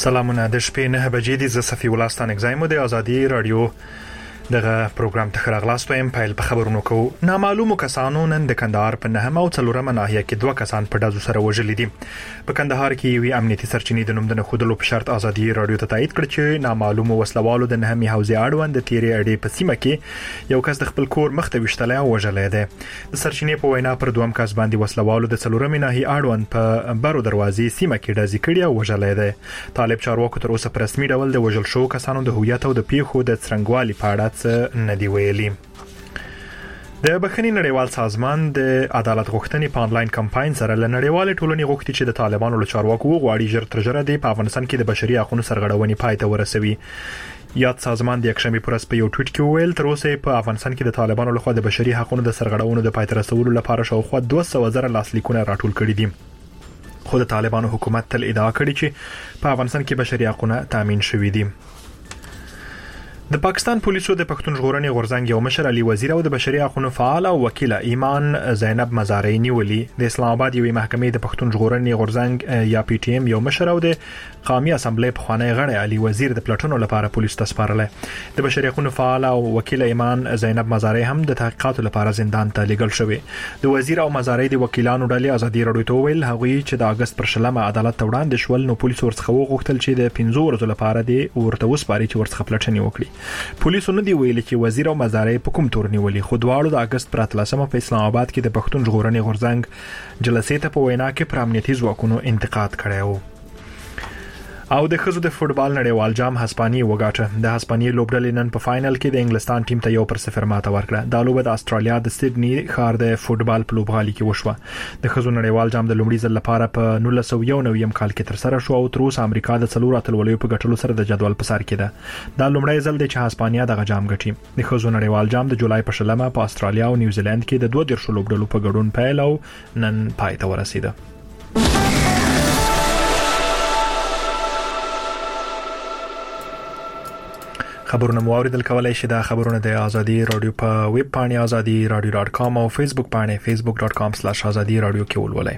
سلامونه د شپې 9 بجې د صفي ولستان اگزایمو د ازادي رادیو دغه پروګرام ته خراغلاستو ایم پایل په خبرونو کو نامعلومو کسانو نن د کندهار په نهم او څلورمه ناحیه کې دوه کسان په دازو سره وژل دي په کندهار کې یوې امنیتي سرچینې د نوم د خودلو په شرط ازادي رادیو ته تایید کړ چې نامعلومو وسلوالو د نهمي حوزې اړوند د تیرې اړې په سیمه کې یو کس د خپل کور مخ ته وشتلای او وژل دی د سرچینې په وینا پر دوم کس باندې وسلوالو د څلورمه ناحیه اړوند په برو دروازې سیمه کې ډازې کړي او وژل دی طالب چارواکو تر اوسه په رسمي ډول د وژل شو کسانو د هویت او د پیښو د څرنګوالي په اړه ندی ویلي د بخښنې نړیوال سازمان د عدالت غوښتنې په انلاین کمپاین سره له نړیوال ټولنې غوښتي چې د طالبانو له چارواکو غواړي ژر تر ژره د افغانستان کې د بشري حقوقو سرغړونې پای ته ورسوي یاد سازمان د یکشنبه پر ورځ په یو ټویټ کې ویل تر اوسه په افغانستان کې د طالبانو لخوا د بشري حقوقو د سرغړونو د پای ته رسولو لپاره شاوخوا 200,000 لاسلیکونه راټول کړي دي خو د طالبانو حکومت تل ادعا کړې چې په افغانستان کې بشري حقوق تامین شوي دي د پاکستان پولیسو د پښتون ژغورنې غورځنګ یو مشر علي وزیر او د بشري حقوقو فعال او وکیل ایمان زینب مزارعی نیولي د اسلام آباد یوې محکمې د پښتون ژغورنې غورځنګ یا پی ټی ایم یو مشر او د قومي اسمبلی په خوانی غړی علي وزیر د پلټونو لپاره پولیس ته سپارل د بشري حقوقو فعال او وکیل ایمان زینب مزارعی هم د تحقیقاتو لپاره زندان ته لیږل شوی د وزیر او مزارعی د وکیلانو ډلې ازادي رادیو ته ویل هغوی چې د اگست پر شلمه عدالت ته وړاندې شول نو پولیسو ورڅخه وغوښتل چې د 15 ورځې لپاره دی ورته وسپاري چې ورڅخه پلټنې وکړي پولیسو نه دی ویلي چې وزیر او مزارعی په کوم تور نیولي خو دواړو د اگست پر 13 په اسلام آباد کې د پښتون ژغورنې غورځنګ جلسې ته په وینا کې پر امنیتي ځواکونو انتقاد کړی و او د خزو د فوتبال نړیوال جام هسپانیې وګاټه د هسپانیې لوبډلې نن په فائنل کې د انګلستان ټیم ته 1-0 ماته ورکړه دا لوبه د استرالیا د سیدنی ښار د فوتبال په لوبغالي کې وشوه د خزو نړیوال جام د لومړي ځل لپاره په 1991 کال کې تر سره شو او تر اوسه امریکا د څلور اتلولیو په ګټلو سره د جدول په سر کې ده دا لومړی ځل دی چې هسپانیا دغه جام ګټي د خزو نړیوال جام د جولای په شلمه په استرالیا او نیوزیلند کې د 12 لوبډلو په ګډون پیل او نن پای ته ورسیده خبرونه موریدل کولای شي د خبرونه د ازادي رادیو په ویب پاڼه azadiradio.com او فیسبوک پاڼه facebook.com/azadi radio کې ولولئ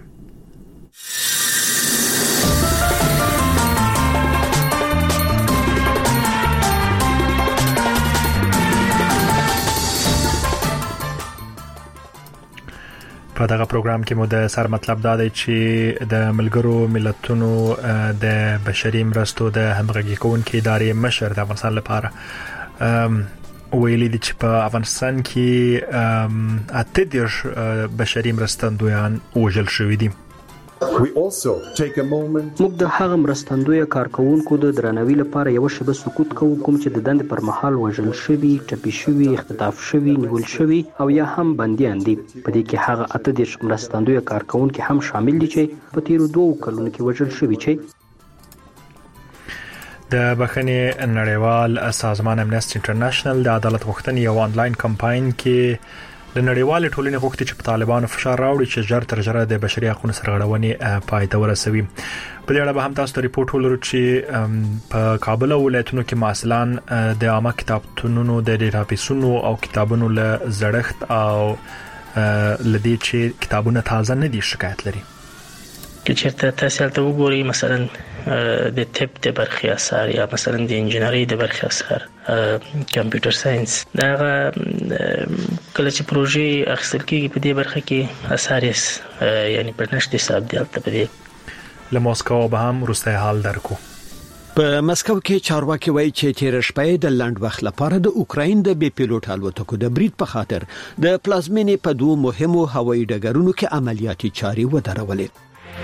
په دغه پروګرام کې مو د سر مطلب دا دی چې د ملګرو ملتونو د بشري مرستو د همغږي کوونکې ادارې مشر د افغانستان لپاره ویلي دي چې په افغانستان کې 8 بشري مرستندویان وژل شوي دي موږ د هغه مرستندوی کارکونکو د درناوي لپاره یو شبه سکوت کوو کوم چې د دند پر مهال وژل شوي ټپي شوي اختطاف شوي نیول شوي او یا هم بنديان دي په دې کې هغه 8 مرستندوی کارکونکو هم شامل دي چې په تیرو 2 کلونو کې وژل شوي چې د بخښنې نړیوال سازمان امنیسټي انټرنیشنل د عدالت غوښتنې یو انلاین کمپاین کې د نړیوال ټولنې غوښتي چې په طالبانو فشار راوړي چې ژر تر ژره د بشري حقوقو سرغړونې پای ته ورسوي په دې اړه به هم تاسو ته ریپورت ولرو چې په کابل ولایتونو کې معسلان د عامه کتابتونونو د ډیټابیسونو او کتابونو له زړښت او لدې چې کتابونه تازه نه دي شکایت لري که چېرته تاسو ته وګورئ مثلا د طب د برخې اثر یا مثلا د انجینری د برخې اثر کمپیوټر ساينس دا کله چې پروژې اخیستل کېږي په دې برخه کې اثر یعنی پرنشت حساب دی البته په دې له موسکو به هم روسي حال درکو په مسکو کې چارواکي وایي چې تیر شپه د لند وخت لپاره د اوکراین د بي پيلوټ الوتکو د برید په خاطر د پلازمینې په دوه مهمو هوایي ډګرونو کې عملیاتي چاري ودرولې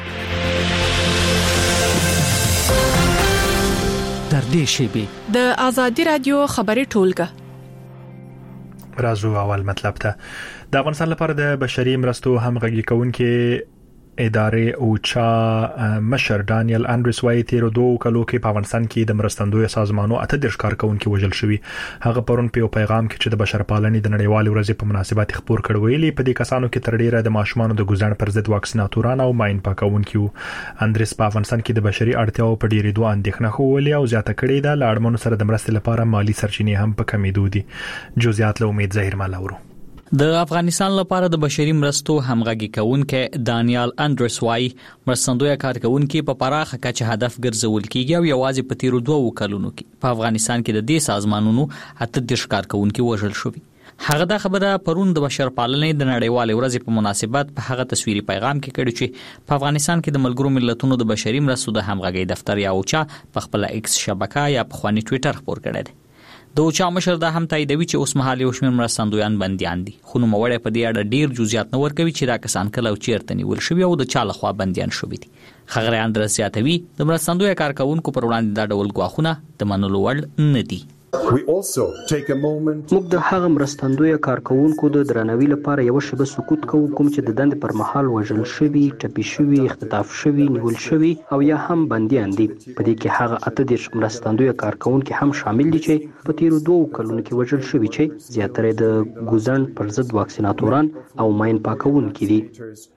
در دې شیبه د ازادي رادیو خبري ټولګه رازو اول مطلب ته د افغانستان لپاره د بشري مرستو همغږي کوونکې ادارې او چا مشر ډانیل انډریس وایي تیر 2 کلو کې په افغانستان کې د مرستندوی سازمانو 8 کارکونکو وژل شوي هغه پرون په پیغام کې چې د بشرپالنې د نړیوال ورځې په مناسبت خبر کړ ویلي په دې کسانو کې تر ډیره د ماشومان د ګزن پر ضد واکسیناتوران او ماين پاکونکو انډریس په افغانستان کې د بشري اړتیاو په ډیره دوه اندېښنه خوولې او زیاته کړې ده لاړمنو سره د مرستې لپاره مالی سرچینې هم په کمیدو دي جزئیات له امید ظاهر مالاورو د افغانستان لپاره د بشري مرستو همغږي کوونکې دانیال اندرس وايي مرستندوی کارکونکو په پراخه کچه هدف ګرځول کیږي او یوازې په تیرو 2 کلونو کې په افغانستان کې د دې سازمانونو 8 کارکونکو وژل شوي. هغه دا خبره پرون د بشرپالنې د نړیوال ورځې په مناسبت په هغه تصویري پیغام کې کړی چې په افغانستان کې د ملګرو ملتونو د بشري مرستو د همغږي دفتر یا اوچا په خپل ایکس شبکه یا په خواني ټوئیټر خبر کړی دی. د اوچا مشر دا هم تاییدوي چې اوس مهال یو شمېر مرستندویان بنديان دي، خو نوموړی په دې اړه ډیر جزئیات نه ورکوي چې دا کسان کله او چیرته نیول شوي او د چا لخوا بنديان شوي دي. خغری اندرس زیاتوي د مرستندوی کارکونکو پر وړاندې دا ډول ګواښونه د منلو وړ نه دي. موږ د هغه مرستندوی کارکونکو د درناوي لپاره یو شیبه سکوت کوو کوم چې د دند پر مهال وژل شوي، ټپي شوي، اختطاف شوي، نیول شوي او یا هم بنديان دي. په دې کې هغه 8 مرستندوی کارکونکو هم شامل دي چې په تیرو 2 کلونو کې وژل شوي، چې زیاتره د ګوزن پر ضد واکسیناتوران او ماین پاکونکي دي.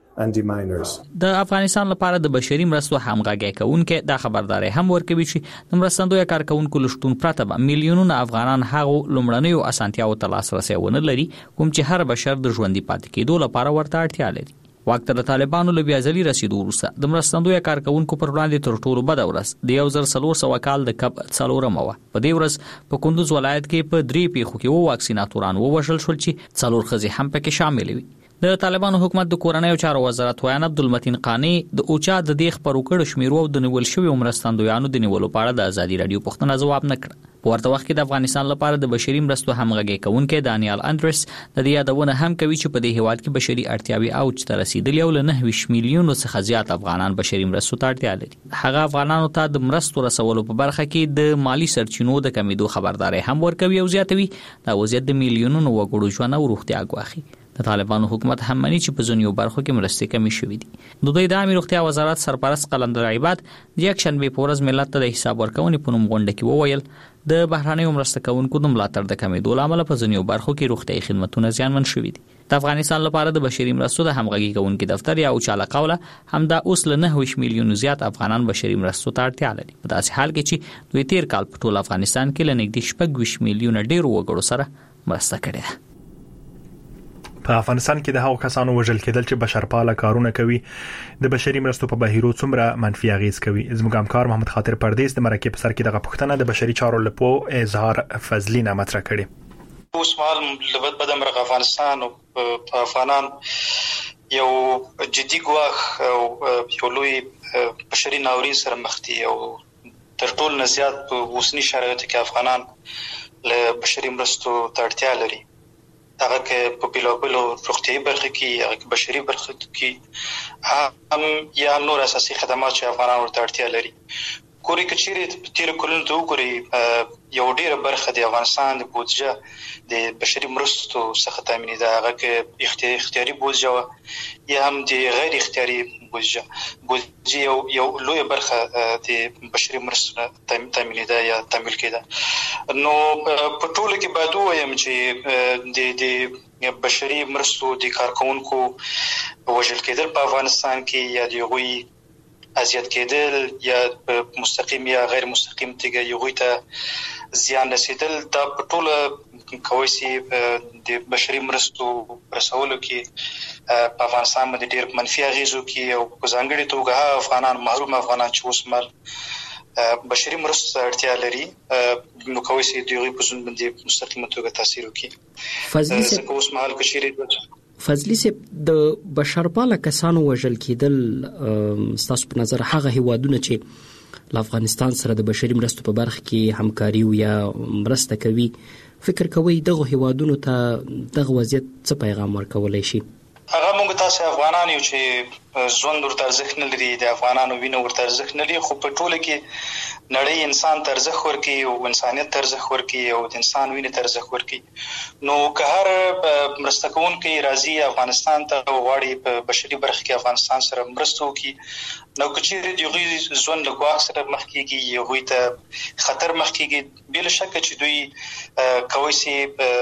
د افغانستان لپاره د بشري مرستو همغږي کوونکو دا خبرداري هم ورکوي چې د مرستندوی کارکونکو لشتون پراته به میلیونونه افغانان هغه لومړنیو اسانتیاو ته لاسرسي ونه لري کوم چې هر بشر د ژوندۍ پاتې کېدو لپاره ورته اړتیا لري. وخت د طالبانو له بیازلي رسیدو وروسته د مرستندوی کارکونکو پر وړاندې تر ټولو بد ورځ د 1400 کال د کب 4 مو په دې ورځ په کندوز ولایت کې په 3 پیښو کې واکسیناتوران ووژل شول چې 4 ښځې هم پکې شامل وي. د طالبانو حکومت د کورنیو چارو وزارت ویان عبدالمتین قانی د اوچا د دې خبرو کړو شمیرو او د نیول شوی مرستندویانو د نیولو په اړه د ازادي رادیو پوښتنه ځواب نه کړ. په ورته وخت کې د افغانستان لپاره د بشري مرستو همغږي کوونکې دانیال اندرس د دې یادونه هم کوي چې په دې هیواد کې بشري اړتیاوي اوج ته رسیدلې او له 9 میلیونو څخه زیات افغانان بشري مرستو ته اړتیا لري. هغه افغانانو ته د مرستو رسولو په برخه کې د مالی سرچینو د کمیدو خبرداري هم ورکوي او زیاتوي دا وضعیت د میلیونونو وګړو ژوند او روغتیا ګواښي. د طالبانو حکومت هم مانی چې په ځینو برخو کې مرستې کمی شوې دي. د دوی د امیر روغتیا وزارت سرپرست قلندر عباد د یک شنبه په ورځ ملت ته د حساب ورکونې په نوم غونډه کې وویل د بهراني مرسته کوونکو د ملاتړ د کمیدو لامل په ځینو برخو کې روغتیايي خدماتونه زیانمن شوي دي. د افغانستان لپاره د بشري مرستو د همغږي کوونکو دفتر یا اوچاله قوله همدا اوس له 9 میلیونو زیات افغانان بشري مرستو ته اړتیا لري. په داسې حال کې چې دوی تیر کال په ټول افغانستان کې له نږدې 6 میلیونه ډیر وګړو سره مرسته کړې ده. په افغانستان کې د هغو کسانو وژل کېدل چې بشرپاله کارونه کوي د بشري مرستو په بهیرو څومره منفي اغیز کوي. زموږ همکار محمد خاطر پردیس د مرکه په سر کې دغه پوښتنه د بشري چارو لپاره اظهار فضلی نعمت را کړي. اوس مهال لبد بدم رغ افغانستان او افغانان یو جدي ګواښ او یو لوی بشري ناورین سره مخ دي او تر ټولو نه زیات په اوسني شرایطو کې افغانان له بشري مرستو ته اړتیا لري. هغه کې په بلابلو روغتیايي برخه کې هغه بشري برخه کې هم یا نور اساسي خدمات چې افغانان ورته اړتیا لري. کوري کچېری تیر کلونو ته وګوري یو ډیره برخه د افغانستان د بودجه د بشري مرستو څخه تامین ده. هغه کې اختیاري بودجه یا هم د غیر اختیاري بودجه یو لوی برخه د بشري مرستو تامین ده یا تامین کېده. نو په ټولو کې باید وایم چې د بشري مرستو د کارکونکو وژل کېدل په افغانستان کې یا د غوي اذیت کېدل یا مستقیم یا غیر مستقیم توګه یو ته زیان رسیدل دا په ټوله کوي چې د بشري مرستو رسولو کې په افغانستان باندې ډېر منفي اغیزو کې او په ځانګړي توګه افغانان محروم افغانان چې اوس مهال بشري مرستو اړتیا لري نو کوي چې دوی په ژوند باندې مستقیم توګه تاثیر وکړي. فضلي صاحب اوس مهال کچېری فضلي صاحب د بشرپاله کسانو وژل کېدل ستاسو په نظر هغه هیوادونه چې له افغانستان سره د بشري مرستو په برخه کې همکاري یا مرسته کوي فکر کوي دغه هیوادونو ته دغه وضعیت څه پیغام ورکولای شي؟ هغه موږ تاسو افغانان یو چې ژوند ورته ارزښت نه لري د افغانانو وینه ورته ارزښت نه لري خو په ټوله کې نړۍ انسان ته ارزښت ورکوي او انسانیت ته ارزښت ورکوي او د انسان وینې ته ارزښت ورکوي. نو که هر مرسته کوونکی راځي افغانستان ته غواړي په بشري برخه کې افغانستان سره مرسته وکړي نو که چیرې د هغوی ژوند له ګواښ سره مخ کېږي هغوی ته خطر مخ کېږي بې له شکه چې دوی کولی شي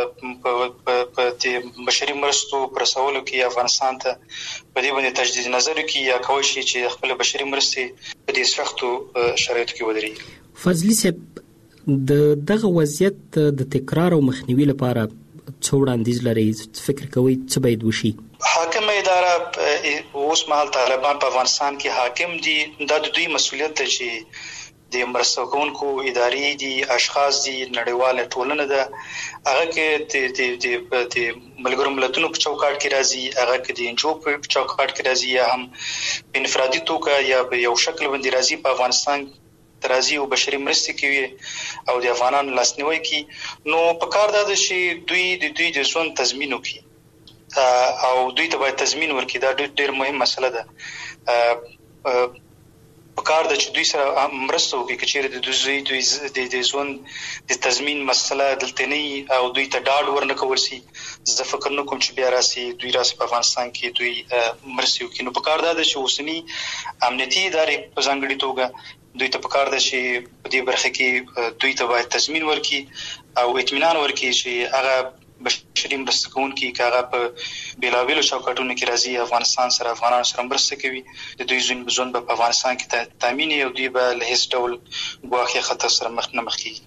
په د بشري مرستو په رسولو کې افغانستان ته په دې باندې تجدید نظر وکړي یا کولی شي چې خپل بشري مرستې په دې سختو شرایطو کې ودرېږي. فضلي صاحب دغه وضعیت د تکرار او مخنیوي لپاره څو وړاندیز لري؟ فکر کوي څه باید وشي؟ حاکم اداره اوس مهال طالبان په افغانستان کې حاکم دي. دا د دوی مسؤلیت دی چې د مرسته کوونکو ادارې دي، اشخاص دي، نړیواله ټولنه ده، هغه کې د ملګرو ملتونو په چوکاټ کې راځي، هغه کې د انجو په چوکاټ کې راځي، یا هم په انفرادي توګه یا په یو شکل باندې راځي په افغانستان ترازی او بشري مرستې کوي او د افغانانو لاسنیوي کوي. نو په کار ده چې دوی د ژوند تضمین وکړي او دوی ته باید تضمین ورکړي. دا ډېر مهم مسله ده. په کار ده چې دوی سره مرسته وکړي چې چیرې د ژوند د تضمین مسله دلته نه او دوی ته ډاډ ورنکول شي. زه فکر نه کوم چې بیا راسي په افغانستان کې دوی مرسته وکړي. نو په کار ده چې اوسنی امنیتي ادارې په ځانګړي توګه دوی ته په کار ده چې په دې برخه کې دوی ته باید تضمین ورکړي او اطمینان ورکړي چې هغه بشري مرسته کوونکي که هغه په بیلابیلو چوکاټونو کې راځي، افغانستان سره افغانانو سره مرسته کوي، د دوی ژوند په افغانستان کې تامین او دوی به له هیڅ ډول ګواښي خطر سره مخ کیږي.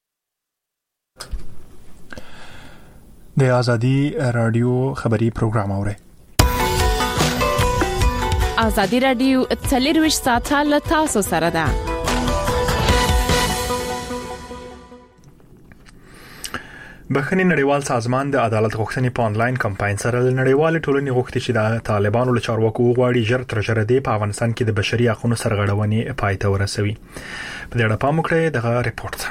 د ازادي رادیو خبری پروګرام اورئ. ازادي رادیو 24 ساعته له تاسو سره ده. بخښنې نړیوال سازمان د عدالت غوښتنې په انلاین کمپاین سره نړیوال ټولنې غوښتي چې د طالبانو له چارواکو غواړي ژر تر ژره د افغانستان کې د بشري حقوقو سرغړونې پای ته ورسوي. په دې اړه پام وکړئ دغه ریپورت.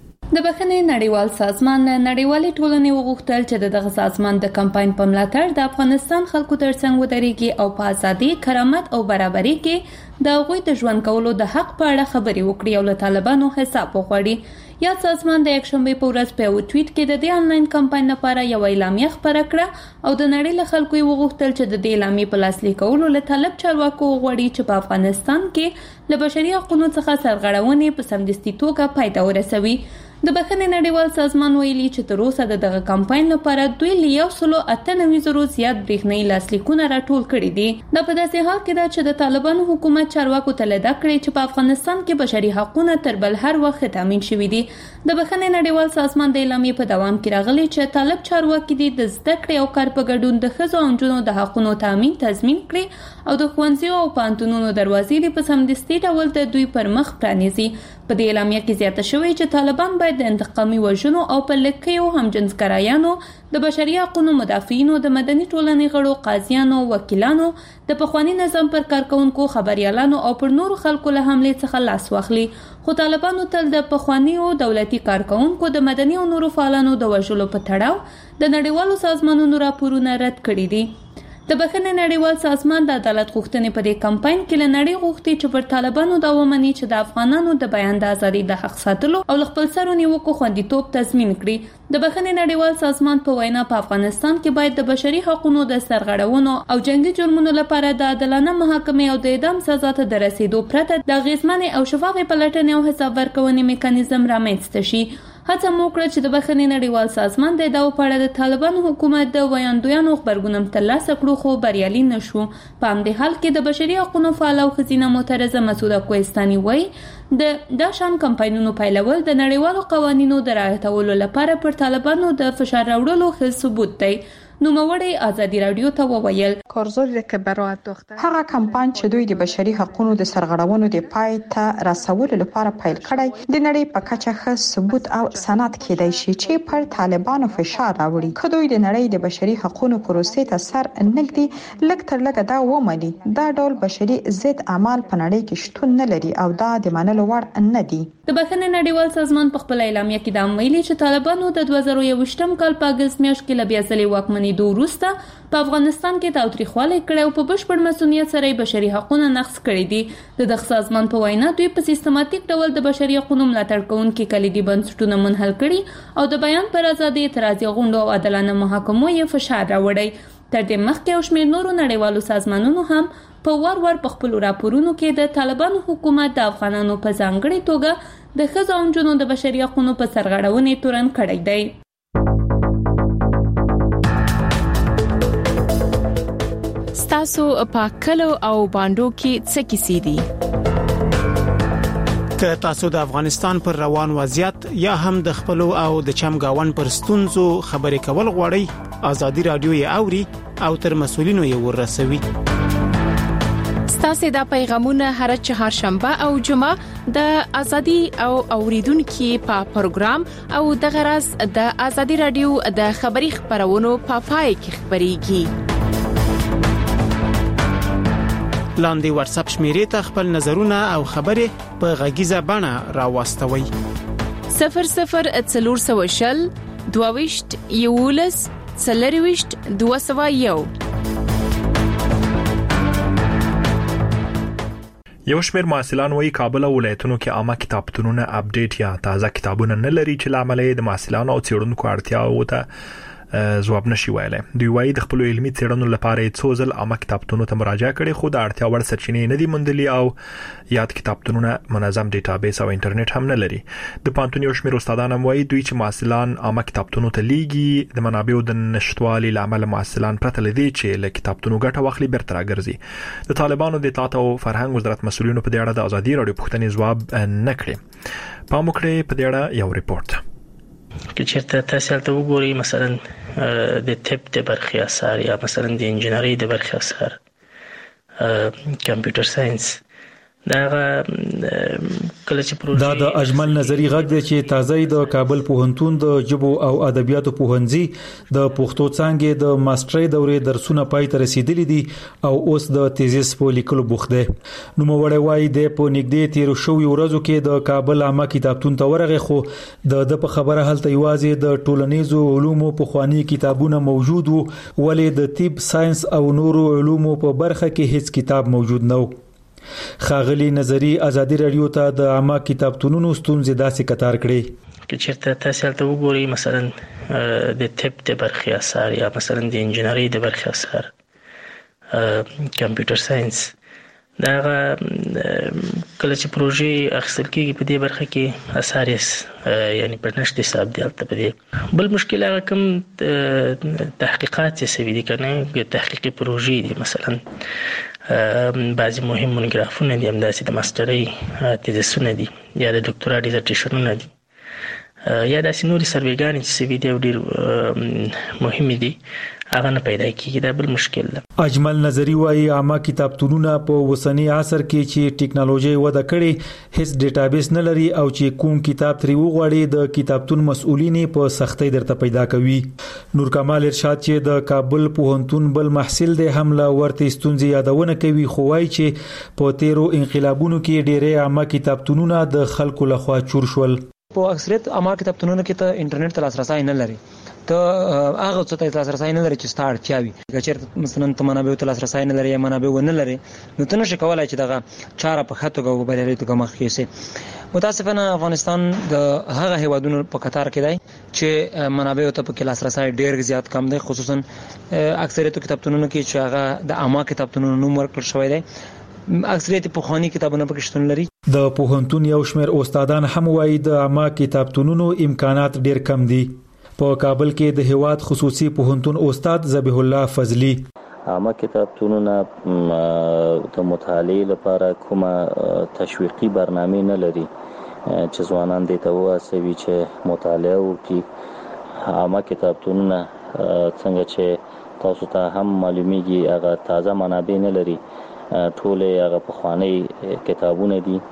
د بخښنې نړیوال سازمان نړیوالې ټولنې وغوښتل چې دغه سازمان د کمپاین په ملاتړ د افغانستان خلکو ترڅنګ ودرېږي او په ازادي، کرامت او برابرۍ کې د هغوی د ژوند کولو د حق په اړه خبرې وکړي او له طالبانو حساب وغواړي. یا سازمان د یکشنبه په ورځ په یو ټویټ کې د دې انلاین کمپاین لپاره یو اعلامیه خپره کړه او د نړۍ له خلکو وغوښتل چې د دې اعلامیې په لاسلیک کولو له طالب چارواکو وغواړي چې په افغانستان کې له بشري حقوقو څخه سرغړونې په سمدستي توګه پای ته ورسوي. د بخښنې نړیوال سازمان ویلي چې تر اوسه دغه کمپاین لپاره دوی له 198,000 زیات برېښنايي لاسلیکونه راټول کړي دي. دا په داسې حال کې ده چې د طالبانو حکومت چارواکو ته لیدا کړی چې په افغانستان کې بشري حقوقونه تر بل هر وخت تامین شوي دي. د بخښنې نړیوال سازمان د اعلامیې په دوام کې راغلي چې طالب چارواکي دي د زده کړې او کار په ګډون د ښځو او نجونو د حقوقو تضمین کړي او د ښوونځیو او پوهنتونونو دروازې په سمدستي ډول د دوی پر مخ پرانیزي. په دې اعلامیه کې زیاته شوې چې طالبان باید د انتقامي وژنو او په لکیو همجنسګرایانو، د بشري حقوقو مدافعینو، د مدني ټولنې غړو، قاضیانو، وکیلانو، د پخوانی نظام پر کارکونکو، خبريالانو او پر نورو خلکو له حمله څخه لاس واخلي. خو طالبانو تل د پخوانیو دولتي کارکونکو د مدني او نورو فعالانو د وژلو په تړاو د نړیوالو سازمانونو راپورونه رد کړي دي. د بخښنې نړیوال سازمان د عدالت غوښتنې په دې کمپاین کې له نړۍ غوښتي چې پر طالبانو دا ومني چې د افغانانو د بیان د ازادۍ د حق ساتلو او خپل سرو نیوکو خوندیتوب تضمین کړي. د بخښنې نړیوال سازمان په وینا په افغانستان کې باید د بشري حقوقو د سرغړونو او جنگي جرمونو لپاره د عادلانه محاکمې او د اعدام سزا ته د رسیدو پرته د غیزمنې او شفافې پلټنې او حساب ورکونې میکانیزم رامنځته شي. هڅه مو کړه چې د بخښنې نړیوال سازمان د داو په اړه د طالبانو حکومت د ویاندویانو خبرګونم ترلاسه کړو خو بریالي نشو. په همدې حال کې د بشري حقوقو فعال او ښځینه معترضه مسعوده کوهستاني وایي د شان کمپاینونو پیلول د نړیوالو قوانینو د رعایتولو لپاره پر طالبانو د فشار راوړلو ښه ثبوت دی. نوموړی ازادي رادیو ته وویل هغه کمپاین چې دوی د بشري حقوقو د سرغړونو د پای ته رسولو لپاره پیل کړی د نړۍ په کچه ښه ثبوت او سند کېدای شي چې پر طالبانو فشار راوړي. که دوی د نړۍ د بشري حقوقو پروسې ته سر نږدې لږ تر لږه دا ومني دا ډول بشري ضد اعمال په نړۍ کې شتون نه لري او دا د منلو وړ نه دي. د بخښنې نړیوال سازمان په خپل اعلامیه کې دا ویلي چې طالبانو د 2021م کال په اگست میاشت کې لبیا ځلې واکمنۍ وروسته په افغانستان کې تاوتریخوالی کړی او په بشپړ مسؤلیت سره بشري حقوقونه نقض کړي دي. د سازمان په وینا دوی په سیستماتیک ډول د بشري حقوقو ملاتړ کوونکي کلیدي بنسټونه منحل کړي او د بیان پر ازادي، اعتراضي غونډو او عادلانه محاکمو یې فشار راوړی. تر دې مخکې او شمېر نورو نړیوالو سازمانونو هم په وار په خپل راپورونو کې د طالبانو حکومت د افغانانو په ځانګړي توګه د ښځو او نجونو د بشري حقوقو په سرغړونې تورن کړی دی. تاسو په کلو او باندو کې څه کیسې دي؟ که تاسو د افغانستان پر روان وضعیت یا هم د خپل او د چمګاون پر ستونزو خبرې کول غواړئ ازادي رادیو یې اوري او تر مسولینو یې ورسوي. ستاسو د پیغامونه هر چهارشنبه او جمعه د ازادي او اوریدونکو په پروګرام او د غرض د ازادي رادیو د خبري خبرونو په پای کې خبريږي. لاندې واتس اپ شمیرې ته خپل نظرونه او خبرې په غږیزه بڼه راوستوي. 0040 22 یولس 40 201. یو شمېر محصلان وایي کابل او ولایتونو کې عامه کتابتونونه اپډیټ یا تازه کتابونه نه لري چې لامل یې د محصلانو او څېړونکو اړتیاو ته ځواب نشي ویلای. دوی وایي د خپل علمي څېړنو لپاره څو ځل عامه کتابتونونو ته مراجعه کړې خو د اړتیا وړ سرچینې نه دي موندلي او یاد کتابتونونه منظم ډیټابیس او انټرنیټ هم نه لري. د پانتون یو شمېر استادان هم وایي دوی چې محصلان عامه کتابتونونو ته لیږي د منابعو د نشټوالي لامل محصلان پرته لدی چې له کتابتونو ګټه واخلي بیرته راګرځي. د طالبانو د اطلاعات او فرهنګ وزارت مسؤلینو په دې اړه د ازادي رادیو پوښتنې ځواب نه کړی. پام وکړئ په دې اړه یو ریپورت. که چېرته تاسو ته وګورئ مثلا د طب د برخې اثر یا مثلا د انجینری د برخې اثر کمپیوټر ساينس دا کله چې پروژه دا د اجمل نظری غږ دی چې تازه د کابل پوهنتون د ژبو او ادبیاتو پوهنځي د پښتو څانګې د ماسترۍ دورې درسونه پای ته رسیدلي دي او اوس د تیزیس په لیکلو بوخت دی. نو موړی وای د په نږدې 13 شوي ورځو کې د کابل عامه کتابتون ته ورغه خو د په خبره هلته یوازې د ټولنیزو علومو په خواني کتابونه موجود وو ولې د طب ساينس او نورو علومو په برخه کې هیڅ کتاب موجود نه و. خاغلی نظری ازادي رادیو ته د عامه کتابتونونو ستونزې داسې کتار کړي. که چېرته تاسو ته وګورئ مثلا د طب د برخې اثر یا مثلا د انجینری د برخې اثر کمپیوټر ساينس دا کله چې پروژه اخیستل کېږي په دې برخه کې اساریس یعنی پرنشت حساب دی البته په دې بل مشکل هغه کوم تحقیقات چې سوي دي کنه تحقیقي پروژې دي مثلا بعضی مهم مونوګرافونه دي همداسې د ماسترۍ تیزیسونه دي یا د ډاکټرا ډیزرټیشنونه دي یا داسې نوري سروېګانې چې سوي دي او ډېر مهم دي هغه نه پیدا کیږي. دا بل مشکل ده. اجمل نظری وایي عامه کتابتونونه په وسنی عصر کې چې ټیکنالوژي وده کړي هیڅ ډیټابیس نه لري او چې کوم کتاب تری وغواړي د کتابتون مسؤلین په سختۍ درته پیدا کوي. نور کمال ارشاد چې د کابل پوهنتون بل محصل دی حمله ورته ستونزې یادونه کوي خو وایي چې په تیرو انقلابونو کې ډېرې عامه کتابتونونه د خلکو لخوا چور شول. په اکثریت عامه کتابتونونو کې ته انټرنیټ ته لاسرسي نه لري. ته هغه څه ته لاسرسي نه لري چې ستاره چاوي. که چېرته مثلا ته منابع ته لاسرسي نه لري یا منابع ونه لري نو ته نشې کولای چې دغه چاره په خاطر غو بلری ته مخ کېسي. متاسفانه افغانستان د هغه هیوادونو په قطار کې دی چې منابع ته په لاسرسي ډېر زیات کم دی خصوصا اکثریت کتابتونونو کې چې هغه د عامه کتابتونونو نوم ورکړل شوی دی. اکثریت په خواني کتابونه پکې شتون لري. د پوهنتون یو شمېر استادان هم وایي د عامه کتابتونونو امکانات ډېر کم دي. په کابل کې د هیواد خصوصي پوهنتون استاد ذبیح الله فضلی عامه کتابتونونه د مطالعې لپاره کومه تشویقي برنامه نه لري چې ځوانان دې ته واسوي چې مطالعه وکړي. عامه کتابتونونه څنګه چې تاسو ته هم معلومیږي هغه تازه منابع نه لري ټول هغه پخوانی کتابونه دي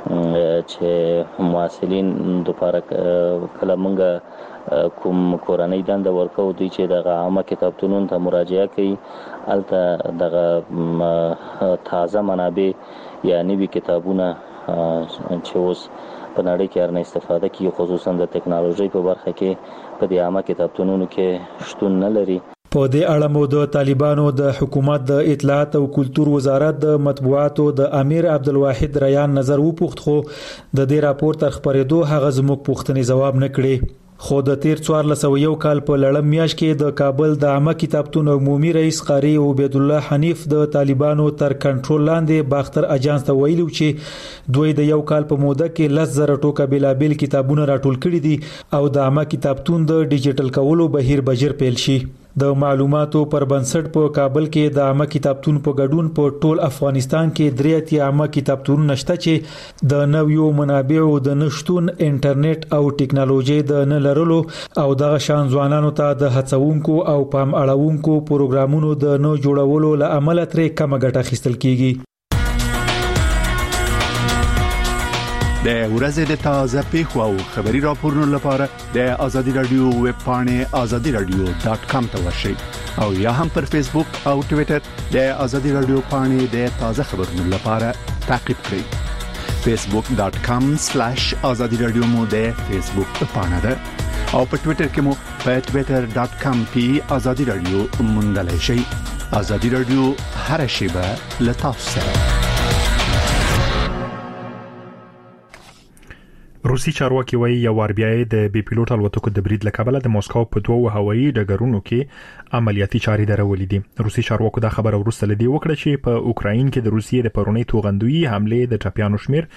چې محصلین د لپاره کله مونږ کوم کورنۍ دنده ورکو دوی چې د عامه کتابتونونو ته مراجعه کوي البته د تازه منابع یا نوي کتابونه چې اوس په نړۍ کې هرنه استفاده کوي خصوصا د ټکنالوژي په برخه کې په دې عامه کتابتونونو کې شتون نه لري. په دې اړه مو د طالبانو د حکومت د اطلاعات او کلتور وزارت د مطبوعاتو د امیر عبدالواحد ریان نظر وپوښت خو د دې راپور تر خبرېدو هغه زموږ پوښتنې ځواب نه کړي. خو د تیر 1401 کال په لړم میاشت کې د کابل د عامه کتابتون عمومي رئیس قاری عبید الله حنیف د طالبانو تر کنټرول لاندې باختر اجانس ته ویلو چې دوی د یو کال په موده کې 10,000 ټوکه بلابل کتابونه راټول کړي دي او د عامه کتابتون د ډیجیټل کولو بهیر بجر پیل شي. د معلوماتو پر بنسټ په کابل کې د عامه کتابتون په ګډون په ټول افغانستان کې 3 عامه کتابتونونه نشته چې د نویو منابعو د نشټون انټرنیټ او ټکنالوژي د نه لرلو او د شان ځوانانو ته د هڅونکو او پام اړونکو پروګرامونو د نه جوړولو له امله ترې کم ګټه اخیستل کیږي. د ورځې د تازه پیښو او خبري راپورونو لپاره د آزادي رادیو ویب پاڼه azadiradio.com ته ورشئ او یا هم پر فیسبوک او ټوئیټر د آزادي رادیو پاڼه د تازه خبرونو لپاره تعقیب کړئ. facebook.com/azadiradio مو د فیسبوک پاڼه ده او په ټوئیټر کې مو په twitter.com/azadiradio موندلای شئ. آزادي رادیو هر شیبه له تاسو سره. روسي چارواکي وایي یو اربیای د بي پيلوټ الوتکو د برید لکبله د موسکو په 2 هوایي ډګرونو کې عملیاتي چاري درولې دي. روسي چارواکو دا خبره ورسته لدی وکړه چې په اوکراین کې د روسیې د پرونی توغندوی حمله د ټپيانو شمیر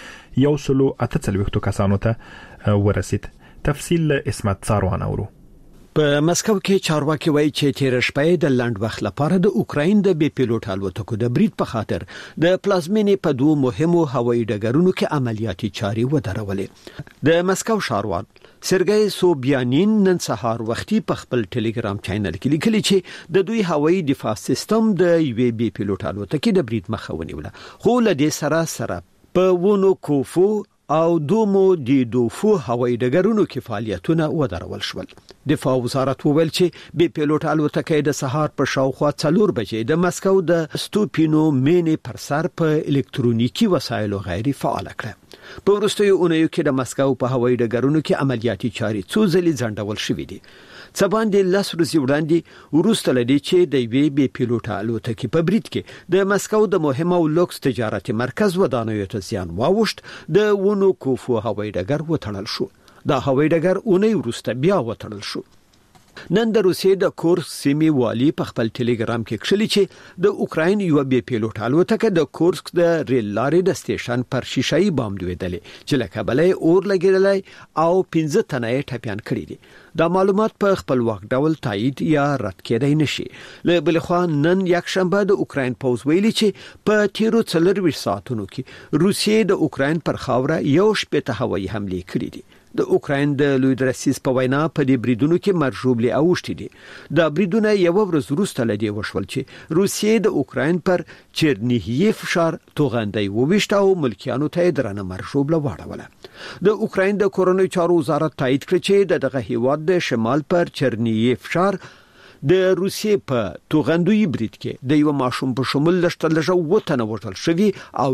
148 کسانو ته ورسید. تفصیل اسمت څاروان اورو. په مسکو کې چارواکي وایي چې تیر شپه د لند وخت لپاره د اوکراین د بي پيلوټ الوتکو د برید په خاطر د پلازمینې په 2 مهمو هوایي ډګرونو کې عملیاتي چاري ودرولې. د مسکو ښاروال سرګي سوبیانین نن سهار وختي په خپل ټلګرام چینل کې لیکلي چې د دوی هوایي دفاع سیستم د یو بي پيلوټ الوتکې د برید مخه ونیوله. خو له دې سره په ونو کوفو او دومو دی دوفو هوایي ډګرونو کې فعالیتونه ودرول شول. دفاع وزارت وویل چې بي پيلوټ الوتکه د سهار په شاوخوا 4 بجې د مسکو د ستوپینو مینې پر سر په الکترونیکی وسایلو غیر فعال کړه. په وروستیو اونیو کې د مسکو په هوایي ډګرونو کې عملیاتي چاري څو ځلې ځنډول شوې دي. څباندې 10 ورځې وړاندې ورسته لدی چې د وی بي پيلوټ الوتکې په برید کې د مسکو د مهمه او لوکس تجارتي مرکز ودانیو ته زیان واوښت. د ونو کوفو هوایي ډګر وټړل شو. دا هوایي ډګر اونۍ ورسته بیا وټړل شو. نن د روسیې د کورسک سیمې والی په خپل ټلګرام کې کښلي چې د اوکراین یو بي پيلوټ الوتکه د کورسک د ریل لارې د سټیشن پر شیشه‌ای بام لویدلې چې له کبله اور لګیدلای او 15 تنه ټپيان کړي دي. دا معلومات په خپل وخت ډول تایید یا رد کېدای نشي. له بل خوا نن یک شنبه د اوکراین پوز ویلي چې په تیرو 24 ساعتونو کې روسیې د اوکراین پر خاوره یو شپږ هوایي حمله کړې دي. د اوکراین د لوی درسیس په وینا په دې بریدونو کې مرجوبلي اوښتي دي. دا بریدونه یو ورځ وروسته لدی وشول چې روسیې د اوکراین پر چرنیهیف ښار توغندۍ وویشته او ملکیانو ته درنه مرجوبله واړوله. د اوکراین د کورونی چارو وزارت تایید کړ چې دغه هیواد د شمال پر چرنیهیف ښار د روسیې په توغندوی برید کې د یو ماشوم په شمول لږ وټنه وټل شوی او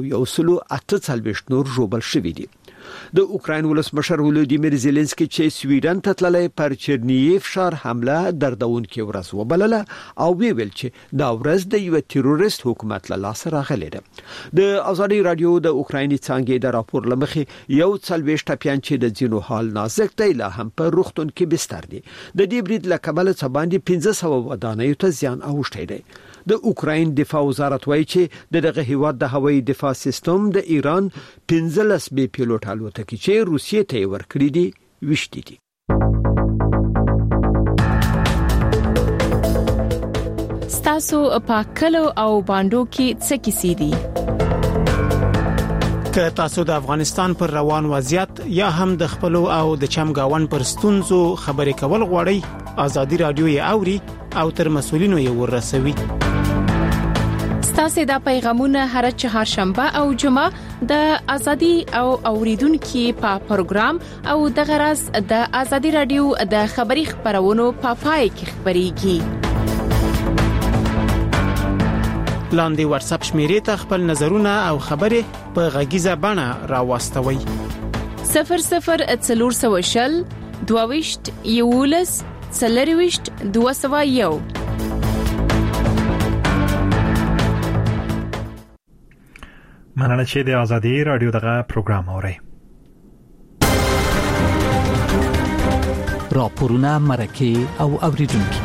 148 نور ژوبل شوی دي. د اوکراین ولسمشر ولودیمیر زيلنسکي چې سویډن ته تللی پر چرنییف ښار حمله دردونکې ورځ وبلله او ویل چې دا ورځ د یو تروریست حکومت له لاسه راغلې ده. د آزادي رادیو د اوکرایني څنګه د راپور لمخې یو 40 ټپيان چې د ځینو حال نازک دی لا هم په روغتون کې بستر دي. د دې برید له کبله څه باندې 1500 ودانیو ته زیان اوښتی دی. د اوکراین دفاع وزارت وایي چې دغه هیواد د هوایي دفاع سیستم د ایران 15 بي پيلوټ الوتکې چې روسیې ته ورکړي دي وشتي دي. ستاسو په کلو او باندو کې څه کیسې دي؟ که تاسو د افغانستان پر روان وضعیت یا هم د خپل او د چمګاون پر ستونزو خبرې کول غواړئ، آزادي رادیو یې اوري او تر مسولینو یې ورسوي. ستاسو د پیغامونه هر چهارشنبه او جمعه د ازادي او اوریدونکو په پروګرام او د غرض د ازادي رادیو د خبري خبرونو په پای کې خبريږي. لاندې واتس اپ شمیرې ته خپل نظرونه او خبرې په غږیزه بڼه راوستوي. 0040 22 یولس 40 201. مننه چې د ازادي رادیو دغه پروګرام اورئ. راپورونه مرکه او اوریدونکو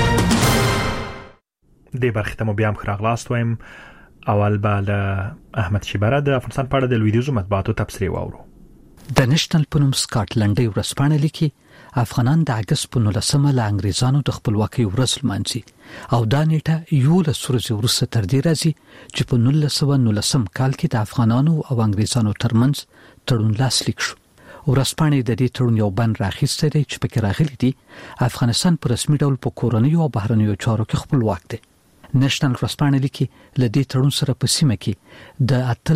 د برخه مو بیا خراغلاست وایم. اول به احمد شیبره د افغانستان په اړه د لویدیزو مطبوعاتو تبصره واورو. د نېشنل پنوم سکاټلنډي ورسپانه لیکي افغانان د اگست په 19 له انګریزانو د خپلواکۍ ورځ لمانځي او دا نیټه 11 ورځې وروسته تر دې راځي چې په 1919 کال کې د افغانانو او انګریزانو ترمنځ تړون لاسلیک شو. ورځپاڼې د دې تړون یو بند راخیسته دی چې پکې راغلي دي افغانستان په رسمي ډول په کورنیو او بهرنیو چارو کې خپلواک دی. نېشنل ورځپاڼه لیکي ل دې تړون سره په سیمه کې د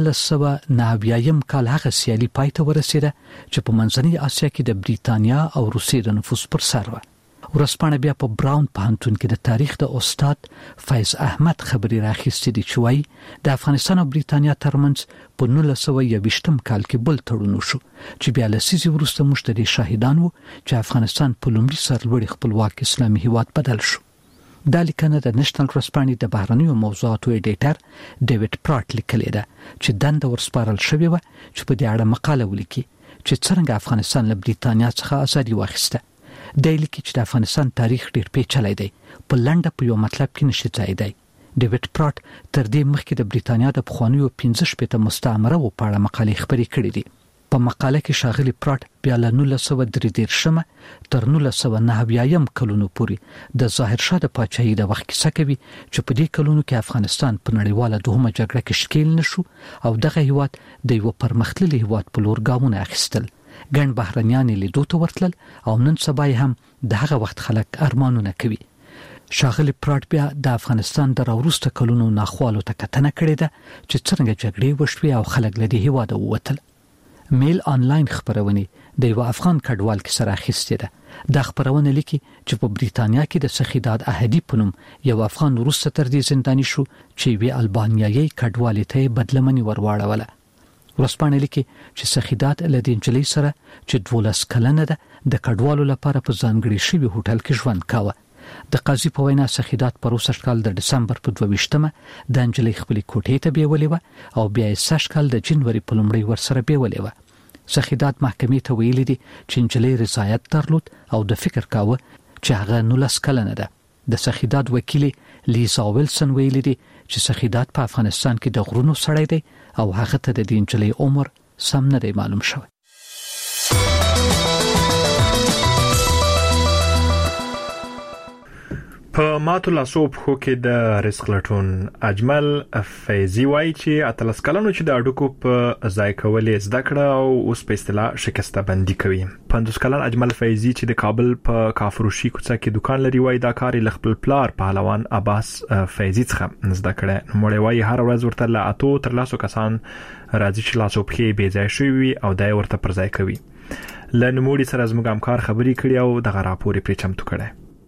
1890 کال هغه سیالي پای ته ورسېده چې په منځنۍ اسیا کې د بریتانیا او روسیې د نفوذ پر سر و. ورځپاڼه بیا په براون پوهنتون کې د تاریخ د استاد فیض احمد خبري راخیستې دي چې وايي د افغانستان او بریتانیا ترمنځ په 1920 کال کې بل تړون وشو چې بیا لسیزې وروسته مشتري شاهدان وو چې افغانستان په لومړي سرلوړي خپلواک اسلامي هیواد بدل شو. دا لیکنه د نېشنل ورځپاڼې د بهرنیو موضوعاتو ایډیټر ډیوډ پراټ لیکلې ده چې دنده ورسپارل شوې و چې په دې اړه مقاله ولیکي چې څنګه افغانستان له بریتانیا څخه ازادي واخیسته. د لیکي چې د افغانستان تاریخ ډېر پیچلی دی په لنډه په یو مطلب کې نشي ځای دی. ډیوډ پراټ تر دې مخکې د بریتانیا د پخوانیو 15 مستعمره و په اړه مقالې خبرې کړې دي. په مقاله کې ښاغلي پراټ بیا له 1933 تر 1990 کلونو پورې د ظاهر شاه د پاچاهۍ د وخت کیسه کوي چې په دې کلونو کې افغانستان په نړیواله دوهمه جګړه کې ښکیل نشو او دغه هیواد د یو پرمختللي هیواد په لور ګامونه اخیستل. ګڼ بهرنیان لیدو ته ورتلل او نن سبا هم د هغه وخت خلک ارمانونه کوي. ښاغلي پراټ بیا د افغانستان د راوروسته کلونو ناخوالو ته کتنه کړې ده چې څنګه جګړې وشوې او خلک له دې هیواده ووتل. میل آنلاین خبرونه د یو افغان کډوال کې سره اخیستې ده. دا خبرونه لیکي چې په بریتانیا کې د سخیداد احدی پونم یو افغان وروسته تر دې زنداني شو چې وی البانیایي کډوال ته بدلمنی ورواړوله. ورځپاڼه لیکي چې سخیداد له دې جلې سره چې 12 کلنه ده د کډوالو لپاره په ځانګړي شوی هوټل کې ژوند کاوه. د قاضي په وینا سخیدات په 20 کال د دسمبر په 22مه د انجلۍ خپل کوټې ته بیولې و او بیا یې 20 کال د جنوري په لومړۍ ورسره بیولې و. سخیدات محکمې ته ویلي دي چې انجلۍ رضایت درلود او د فکر کاوه چې هغه 19 کلنه ده. د سخیدات وکیل لیزا ویلسن ویلي دي چې سخیدات په افغانستان کې د غرونو سړی دی او هغه ته د دې انجلۍ عمر سم نه دی معلوم شوی. په ماتو لاسو په کې د رزق لټون اجمل فیضی وایي چې 13 کلنو چې د اډوکو په ځای کولې زده کړه او اوس په اصطلاح شکسته بندي کوي. 50 کلن اجمل فیضی چې د کابل په کافروشي کوڅه کې دکان لري وایي دا کار ل خپل پلار پهلوان عباس فیضی څخه زده کړه. نو وایي هر ورځ ورته لا اتو تر لاسو کسان راځي چې لاسو په بي ځای شوی او دای ورته پر ځای کوي. لنموړي سره زموږ همکار خبري کړي او دغه راپور یې پرچمتو کړي.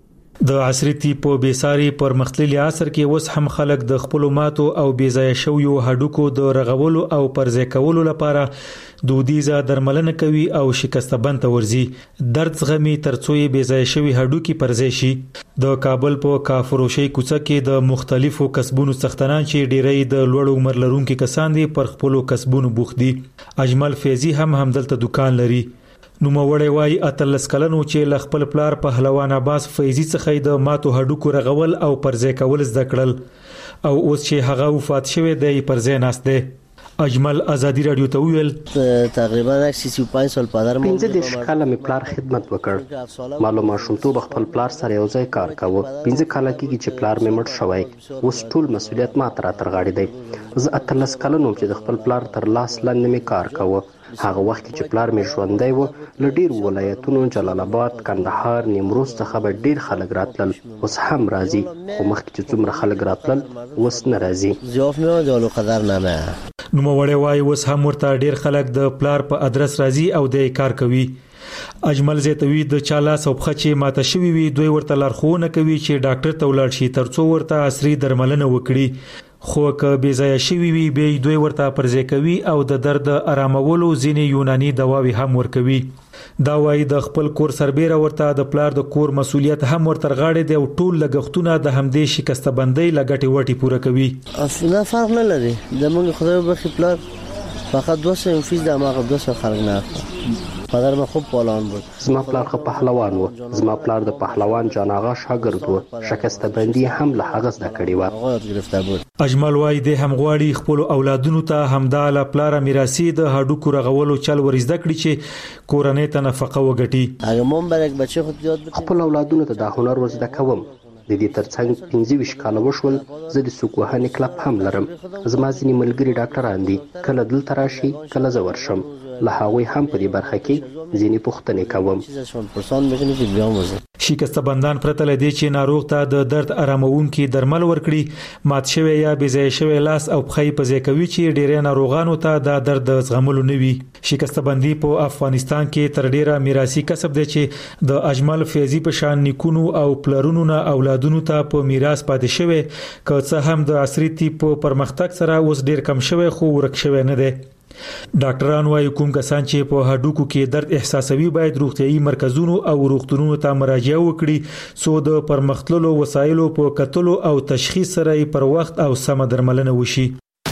د عصري ټیپو بیساري پرمختللي عصر کې اوس هم خلک د خپل ماتو او بیځای شویو هډوکو د رغولو او پرځای کولو لپاره دودیزه درملنه کوي او شکسته بند ورزي درد زغمي ترڅو یې بیځای شوی هډوکي پرځای شي. د کابل په کافروشي کوڅه کې د مختلفو کسبونو څښتنان چې ډیری د لوړ عمر لرونکو کسان دي پر خپل کسبونو بوخت دي. اجمل فیضی هم همدلته دکان لري. نو موړی وای 13 کلنو چې ل خپل پلار پهلوان عباس فیضی څخه د ماتو هډوکو رغول او پرځای کول زده کړل او اوس چې هغه وفات شوی دی پرځای ناست دی. اجمل ازادي رادیو ته ویل تقریبا 35 سال پدر مو 15 کاله می پلار خدمت وکړ. معلومه شومتوب خپل پلار سره یو ځای کار کاوه. 15 کاله کې چې پلار می مړ شوی اوس ټول مسولیت ما تر غاړې دی. زه 13 کلنو چې د خپل پلار تر لاس لاندې می کار کاوه. هغه وخت چې پلار می ژوندی و ل ډیر ولایتونو جلال آباد کندهار نیمروز څخه به ډیر خلک راتلل. اوس هم راځي خو مخکې چې څومره خلک راتلل اوس نه راځي. ضعف نه جوړو قدر نه نو موړی وای اوس هم ورته ډیر خلک د پلار په ادرس راځي او د کار کوي. اجمل زیتوی د چالا صوبخه چې ماته شوی وي دوی ورته لارښوونه کوي چې ډاکټر ته ولاړ شي ترڅو ورته عصري درملنه وکړي. خو که بې ځای شوی وي به دوی ورته پرځای کوي او د درد آرامولو ځینې یوناني دواوی هم ورکوي. دا وایي د خپل کور سربېره ورته د پلار د کور مسولیت هم ورته غاړې دی او ټول لګښتونه د همدې شکسته بندۍ لګټي وټي پوره کوي. اصلا فرق نه لري د موږ خدای به پلار فقط 200 فیصد د ماغه 200 خلک نه پدر من خوب پهلوان بود. زما پلار خو پهلوان و. زما پلار د پهلوان جان آغا شاګرد و. شکست بندي هم له هغه زده کړی و. هغه گرفتار بود. اجمل وای د همغواړي خپل اولادونو ته همدا له پلار میراثي د هډوکو رغولو چل ورزده کړی چې کورنۍ ته نفقه وګټي. اګه مون بر یک بچی خود یاد خپل اولادونو ته د هنر ورزده کوم. د دې ترڅنګ 25 کال وشول زه د سوکوهاني کلب هم لرم. زما ځینې ملګري ډاکټران دي. کله دلته راشي کله زه ورشم. له هغوی هم په دې برخه کې ځینې پوښتنې کوم. شکسته بندان پرته لدی چې ناروغ ته د درد آرامونکي درمل ورکړي مات شوی یا بيځای شوی لاس او پخې په ځای کوي چې ډېر ناروغانو ته د درد زغملو نوي. شکسته بندي په افغانستان کې تر ډیره میراثي کسب دی چې د اجمل فیضی په شان نیکونو او پلرونو نه اولادونو ته په میراث پاتې شوی که څه هم د عصري طب په پرمختګ سره اوس ډیر کم شوی خو ورک شوی نه دی. ډاکټران وايي کوم کسان چې په هډوکو کې درد احساسوي باید روغتيایي مرکزونو او روغتونونو ته مراجعه وکړي سو د پرمختللو وسایلو په کتلو او تشخیص سره پر وخت او سم درملنه وشي.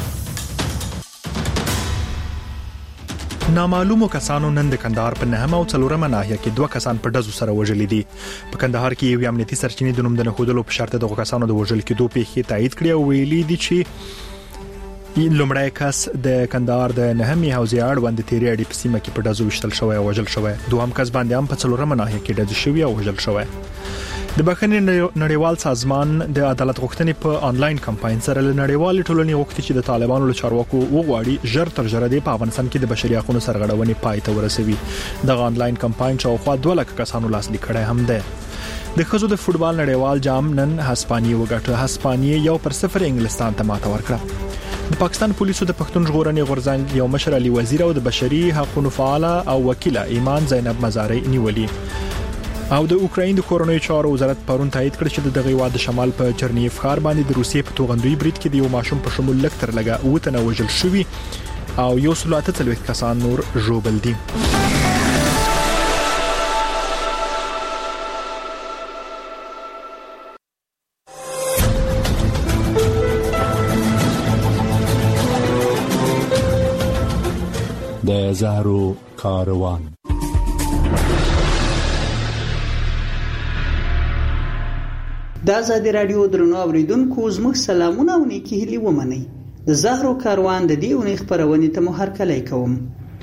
نامعلومو کسانو نن د کندهار په نهم او څلورمه ناحیه کې 2 کسان په ډزو سره وژل دي. په کندهار کې یو امنیتي سرچینې د نوم د نخودلو په شرط د کسانو د وژل کېدو پیښې تایید کړې او ویلي دي چې لومړی کس د کندهار د نهمي حوزې اړوند تیری اډي په سیمه کې په ډزو وشتل شوی او وژل شوی. دوهم کس باندې هم په څلورمه ناحیه کې ډز شوی او وژل شوی. د بخښنې نړیوال سازمان د عدالت غوښتنې په انلاین کمپاین سره له نړیوال ټولنې غوښتي چې د طالبانو له چارواکو وغواړي ژر تر ژره د افغانستان کې د بشري حقوقو سرغړونې پای ته ورسوي. د انلاین کمپاین شاوخوا 2 لک کسانو لاسلیک کړي هم ده. د خزو د فوتبال نړیوال جام نن هسپانیې وګټه. هسپانیې 1-0 انګلستان ته ماته ورکړه. د پاکستان پولیسو د پښتون ژغورنې غورځنګ یو مشر علي وزیر او د بشري حقوقو فعال او وکیل ایمان زینب مزاری نیولي. او د اوکراین د کورونوي چارو وزارت پرون تایید کړ چې د هیواد شمال په چرنیف ښار باندې د روسیې په توغندوی برید کې د یو ماشوم په شمول لکتر لګا وته وژل شوی او یو سلوات 30 کسان نور ژوبل دي. د زهرو کاروان. د آزادی رادیو درنو اوریدونکو زموږ سلامونه او نیکی هیلې ومنئ. د زهرو کاروان د دې اونۍ خبرونه ته محرکلی کوم.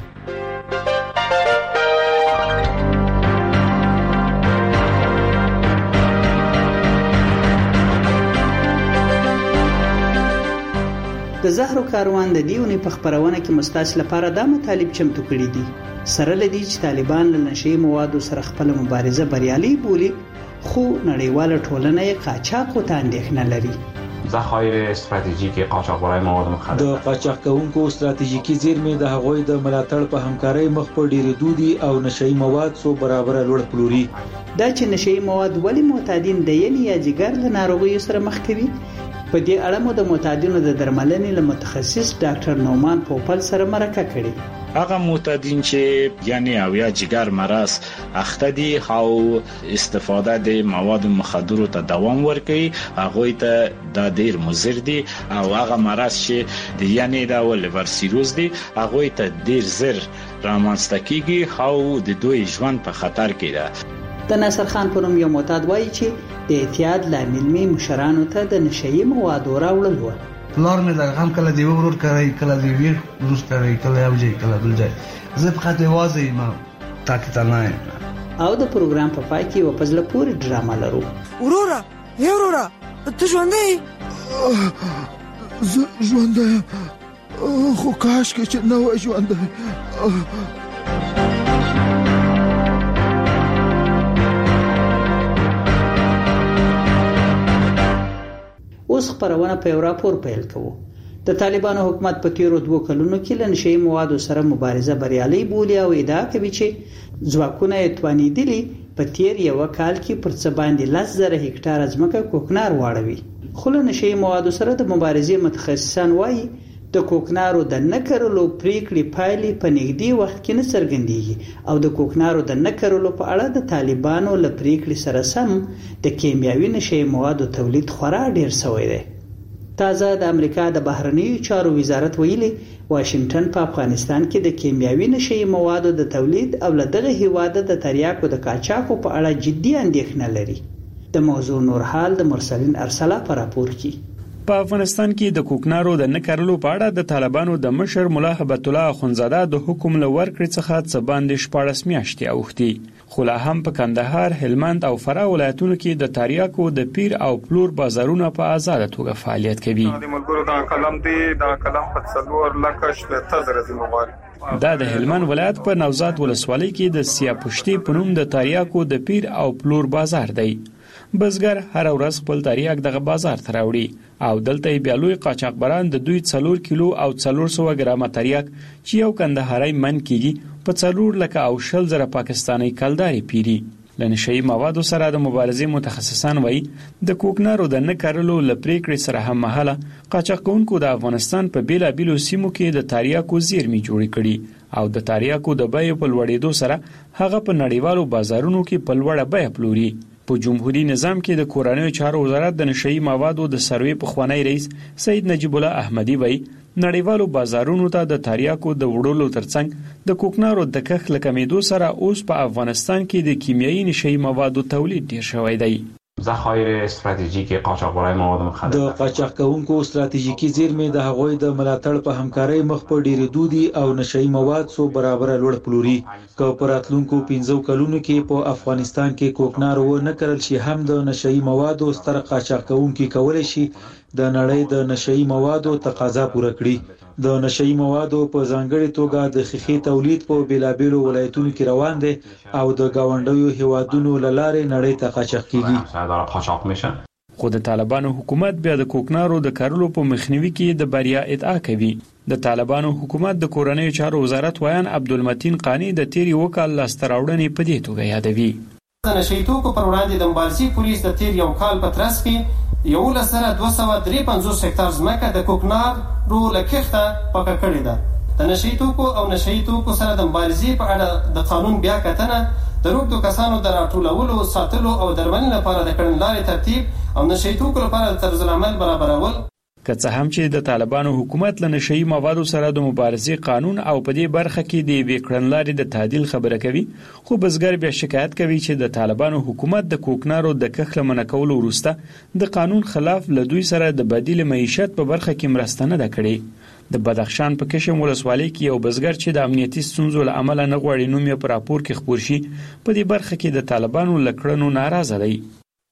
د زهرو کاروان د دیونی په خبرونه کې مستاس لپاره د مطالب چمتو کړي دي سره لدی چې طالبان له نشي موادو سره خپل مبارزه بریالي بولي خو نړیواله ټولنه یې قاچاق او اندېښنه لري. ذخایر استراتیژیک قاچاقبرای مواد مخدر د قاچاق کوونکو استراتیژیکي زیرمې د هغوی د ملاتړ په همکارۍ مخ په ډیرېدو دي او نشي مواد سو برابر لوړ پلوري. دا چې نشي مواد ولې معتادین د ینې یا جګر له ناروغیو سره مخ کوي په دې اړه مو د معتادینو د درملنې له متخصص ډاکټر نومان پوپل سره مرکه کړې. هغه معتادین چې یعنی او یا جګر مرض اخته دي او استفاده د مواد مخدر ته دوام ورکوي هغه ته د ډیر مضر دي او هغه مرض چې د یعنی د لیور سیروز دي هغه ته ډیر زر رامنځته کیږي او د دوی ژوند په خطر کې ده. د ناصر خان په نوم یو معتاد وایي چې د اعتیاد لامل می مشرانو ته د نشئی موادو راوړل و. پلار مې دا هم کله دی ورور کوي کله دی ویر روز کوي کله یو ځای کله بل ځای زه په خاطر وازي ما تاکي تنه او د پروګرام په پای کې په ځل پوری ډراما لرو. ورورا یو ورورا ته ژوندې خو کاش کې چې نو ژوندې. اوس خبرونه په یو راپور پیل کوو. د طالبانو حکومت په تیرو 2 کلونو کې له نشئی موادو سره مبارزه بریالي بولی او ادعا کوي چې ځواکونه یې توانیدلي په تیر یو کال کې پر څه باندې 10,000 هکتار ځمکه کوکنار واړوي. خو له نشئی موادو سره د مبارزې متخصصان وایي د کوکنارو د نکرلو پریکړې پایلې په نږدې وخت کې نه څرګندېږي او د کوکنارو د نکرلو په اړه د طالبانو له پریکړې سره سم د کیمیاوي نشئی موادو تولید خورا ډیر شوی دی. تازه د امریکا د بهرنیو چارو وزارت ویلي واشنگټن په افغانستان کې د کیمیاوي نشي موادو د تولید او لدغه هیواد د تریاکو د قاچاقو په اړه جدي اندېښنه لري. د موضوع نور حال د مرسلین ارسلا پر راپور کې. په افغانستان کې د کوکنارو د نکرلو په اړه د طالبانو د مشر مولا هبت الله اخونزاده د حکم لور کړ څخه څه باندې 14 میاشتې اوختي، خو لا هم په کندهار، هلمند او فراه ولایتونو کې د تریاکو د پیر او پلور بازارونه په آزاد توګه فعالیت کوي. د ملګرو د کلم دی د کلم په څلور لکه شپږ زره زموږ دا د هلمند ولایت په نوزاد ولسوالۍ کې د سیاپشتي په نوم د تریاکو د پیر او پلور بازار دی. بزګر هر ورځ خپل تریاک دغه بازار ته راوړي او دلته بیا لوی قاچاقبران د دوی 4 کیلو او 400 ګرامه تریاک چې یو کندهاري من کیږي په 4 لکه او 1000 پاکستاني کلداري پیری. لنشي موادو سره د مبارزې متخصصان وایي د کوکنارو د نکرلو لپریکړې سره هم مهاله قاچاقونکو د افغانستان په بیلابیلو سیمو کې د تریاکو زیرمې جوړې کړي او د تریاکو د بیې په لوړېدو سره هغه په نړیوالو بازارونو کې په لوړه بیه پلوري. په جمهوریت نظام کې د کورنیو چارو وزارت د نشئی موادو د سروې په خوانی رئیس سید نجیب الله احمدی وایي نړیوالو بازارونو ته د تریاکو د وړلو ترڅنګ د کوکنارو د کښ لکمیدو سره اوس په افغانستان کې د کیمیاوي نشئی موادو تولید ډیر شوی دی. ذخایر استراتیژیک قاچاقبرای مواد مخدر د قاچاق کوونکو استراتیژیکي زیرمې د هغوی د ملاتړ په همکارۍ مخ په ډیرېدو دي او نشئی مواد سو برابر لوړ پلوري. که په راتلونکو 15 کلونو کې په افغانستان کې کوکنار و نه کړل شي هم د نشئی موادو ستر قاچاق کوونکي کولای شي د نړۍ د نشئی موادو تقاضا پوره کړي. د نشئی موادو په ځانګړي توګه د خخي تولید په بیلابیلو ولایتونو کې روان دي او د گاونډیو هیوادونو لاره نړۍ ته قاچاق کیږي. خو د طالبانو حکومت بیا د کوکنارو د کارلو په مخنیوي کې د بریا ادعا کوي. د طالبانو حکومت د کورنیو چارو وزارت ویان عبدالمتین قانی د تیری وکال لاستراوړنې په دې توګه یادوي. د نشئی توکو پر وړاندې د مبارزې پولیس د تیر یو کال په ترڅ کې 1253 هکتار ځمکه د کوکنار رو لکښته پاکه کړې ده. د نشئی توکو او نشئی توکو سره د مبارزې په اړه د قانون بیا کتنه د روږدو کسانو د راټولولو، ساتلو او درملنې لپاره د کړنلارې ترتیب او نشئی توکو لپاره د طرز العمل برابرول. که څه هم چې د طالبانو حکومت له نشئی موادو سره د مبارزې قانون او په دې برخه کې د یوې کړنلارې د تعدیل خبره کوي، خو بزګر بیا شکایت کوي چې د طالبانو حکومت د کوکنارو د کښ له منع کولو وروسته د قانون خلاف له دوی سره د بدیل معیشت په برخه کې مرسته نه ده کړې. د بدخشان په کشم ولسوالۍ کې یو بزګر چې د امنیتي ستونزو له امله نه غواړي نوم یې په راپور کې خپور شي په دې برخه کې د طالبانو له کړنو ناراضه دی.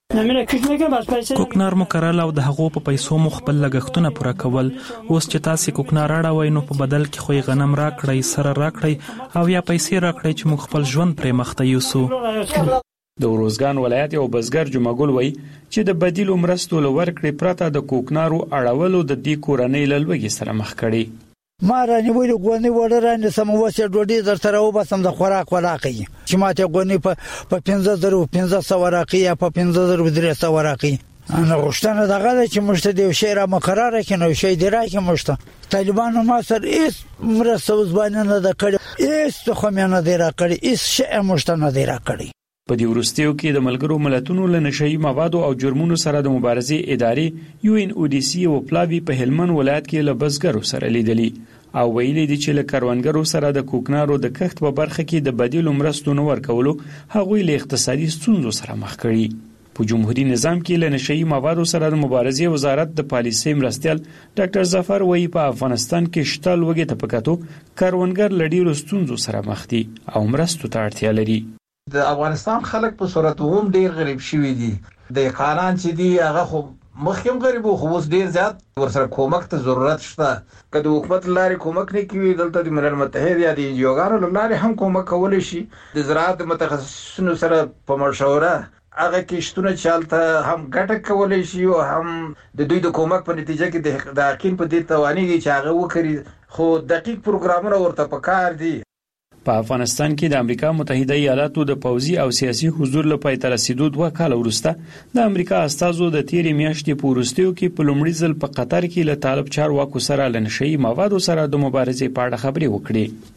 کوکنار مو کرل او د هغو په پیسو مو خپل لګښتونه پوره کول. اوس چې تاسو کوکنار اړوي نو په بدل کې خو غنم راکړی، سره راکړی او یا پیسې راکړی چې موږ خپل ژوند پرې مخته یوسو. د وروزګان ولایت یو بزګر جمعګل وای چې د بدیلو مرستو لور کړې پرته د کوکنارو اړولو د دې کورنۍ لوګي سره مخ کړي. ما رانیولې غونې وړه رانې سموسه ډوډۍ در سره وباسم د خوراک ولاقي چې ماته غونې په 1500 راقي یا په 1500 راقي. انا غوښتنه دغه چې مشته دی شی را مقرره کینو شی دی راکې مشته طالبانو ما سره هیڅ مرسته وزبانه نه د کړي، هیڅ خو مې نه دی را کړی، هیڅ شی مشته نه دی را کړی. په دې وروستیو کې د ملګرو ملتونو له نشئی موادو او جرمونو سره د مبارزې ادارې UNODC او پلاوی په هلمند ولایت کې له بزګرو سره لیدلي او ویلي دي چې له کروندګرو سره د کوکنارو د کښت په برخه کې د بدیلو مرستو نه ورکولو هغوی له اقتصادي ستونزو سره مخ کړي. په جمهوریت نظام کې له نشئی موادو سره د مبارزې وزارت د پالیسۍ مرستیال ډاکټر ظفر وایي په افغانستان کې شته لوږې ته په کتو کروندګر له ډیرو ستونزو سره مخ دي او مرستو ته اړتیا لري. د افغانستان خلک په صورت هم ډیر غریب شوي دي. د قانون چې دی هغه خو مخکې غریب خو اوس ډیر زیات ورسره کومک ته ضرورت شته. که د حکومت لارې کومک نه کوي دلته د ملل متحد یا د یوګانو لارې هم کومک کولی شي. د زراعت متخصصینو سره په مشوره هغه کښتونه چالته هم ګټه کولی شي او هم د دوی د کومک په نتیجه کې د حقین په دې توانېږي چې هغه وکړي، خو دقیق پروګرامونه ورته پکار دي. په افغانستان کې د امریکا متحده ایالاتو د پوځي او سیاسي حضور له پای ته رسیدو 2 کال وروسته د امریکا استازو د تیرې میاشتې په وروستیو کې په لومړي ځل په قطر کې له طالب چارواکو سره له نشئی موادو سره د مبارزې په اړه خبرې وکړې.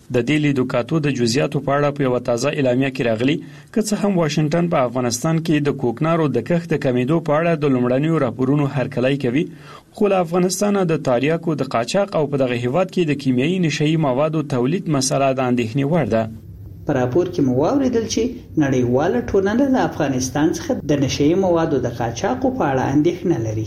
د دې لیدوکاتو د جزئیاتو په اړه په یو تازه اعلامیه کې راغلي که څه هم واشنگټن په افغانستان کې د کوکنارو د کښت د کمیدو په اړه د لومړنیو راپورونو هرکلی کوي، خو له افغانستان د تاریاکو د قاچاق او په دغه هیواد کې د کیمیاوي نشئی موادو تولید مسله د اندېښنې وړ ده. په راپور کې مو واوریدل چې نړیواله ټولنه له افغانستان څخه د نشئی موادو د قاچاقو په اړه اندېښنه لري.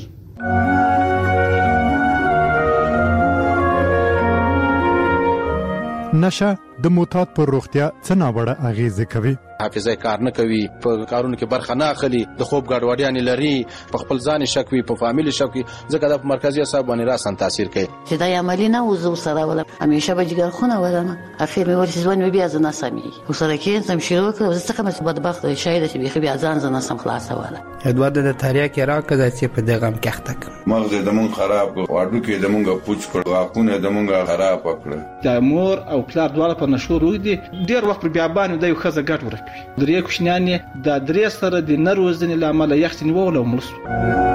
نشه د معتاد پر روغتیا څه ناوړه اغیزه کوي؟ حافظه کار نه کوي، په کارونو کې برخه نه اخلي، د خوب ګډوډیاں لري، په خپل ځان شک وي، په فامیل شک وي، ځکه د مرکزی اعصاب باندې راسن تاثیر کوي. چې دا عملی نه وزو سره ولا همیشه به جګر خونه ولنه اخر مې ورته ځوان بیا ځنه سمي وسره کې سم شروع کړ زه څنګه مې بدبخت شاید چې بیا ځان ځنه سم خلاصه ولا ادوارد د تاریخ راکړه چې په دغه کښتک مغز د مون خراب کړ، واډو کې د مونږه پوچ کړ، واقونه د مونږه خراب کړ. د مور او پلار دواړه په نشو روي دي ډیر وخت پر بیابان د یو خزه ګټ ورکوي. درې کوښنیان د درې سره د نروزنې لامل یخت نیول او مرسو.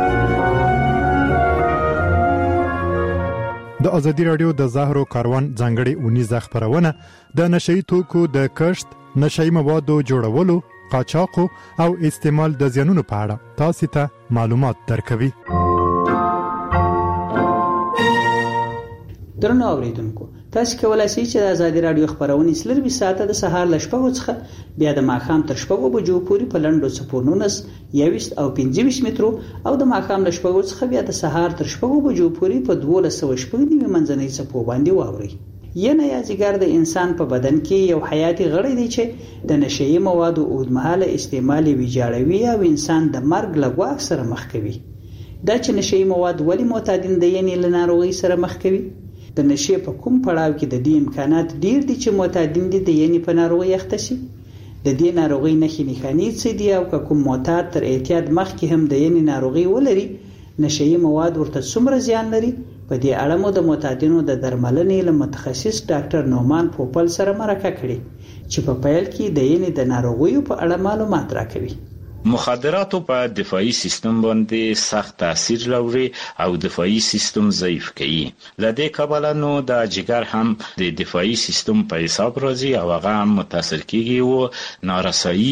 د ازادي رادیو د زهرو کاروان ځانګړي اونیزه خبرونه د نشئی توکو د کښت، نشئی موادو جوړولو، قاچاق او استعمال د زیانونو په اړه تاسو ته معلومات درکوي. درنو اوریدونکو، تاسو کولای شئ چې د ازادي رادیو خبرونه سلر 20 ساعته د سهار ل 8 څخه بیا د ماښام تر 8 بجو پورې په لنډو سپونو 19 او 25 مترو او د ماښام ل 8 څخه بیا د سهار تر 8 بجو پورې په 1290 منځنۍ سپو باندې واوري. ینه یازګر د انسان په بدن کې یو حیاتي غړی دی چې د نشئی موادو اوږدمهاله استعمال ویجاړوي او انسان د مرګ له ګواښ سره مخ کوي. دا چې نشئی مواد ولې معتادین د ینې له ناروغۍ سره مخ کوي؟ د نشئی په کوم پړاو کې د دې امکانات ډیر دي چې معتادین دي د ینې په ناروغۍ اخته شي؟ د دې ناروغۍ نښې نښانې څه دي او کوم معتاد تر اعتیاد مخکې هم د ینې ناروغۍ ولري؟ نشئی مواد ورته څومره زیان لري؟ په دې اړه مو د معتادینو د درملنې له متخصص ډاکټر نومان پوپل سره مرکه کړې چې په پیل کې د ینې د ناروغیو په اړه معلومات راکوي. مخدراتو په دفاعي سیستم باندې سخت تاثیر لري او دفاعي سیستم ضعیف کوي. لدې کبله نو د جګر هم د دفاعي سیستم په حساب راځي او هغه هم متاثر کیږي او نارسایی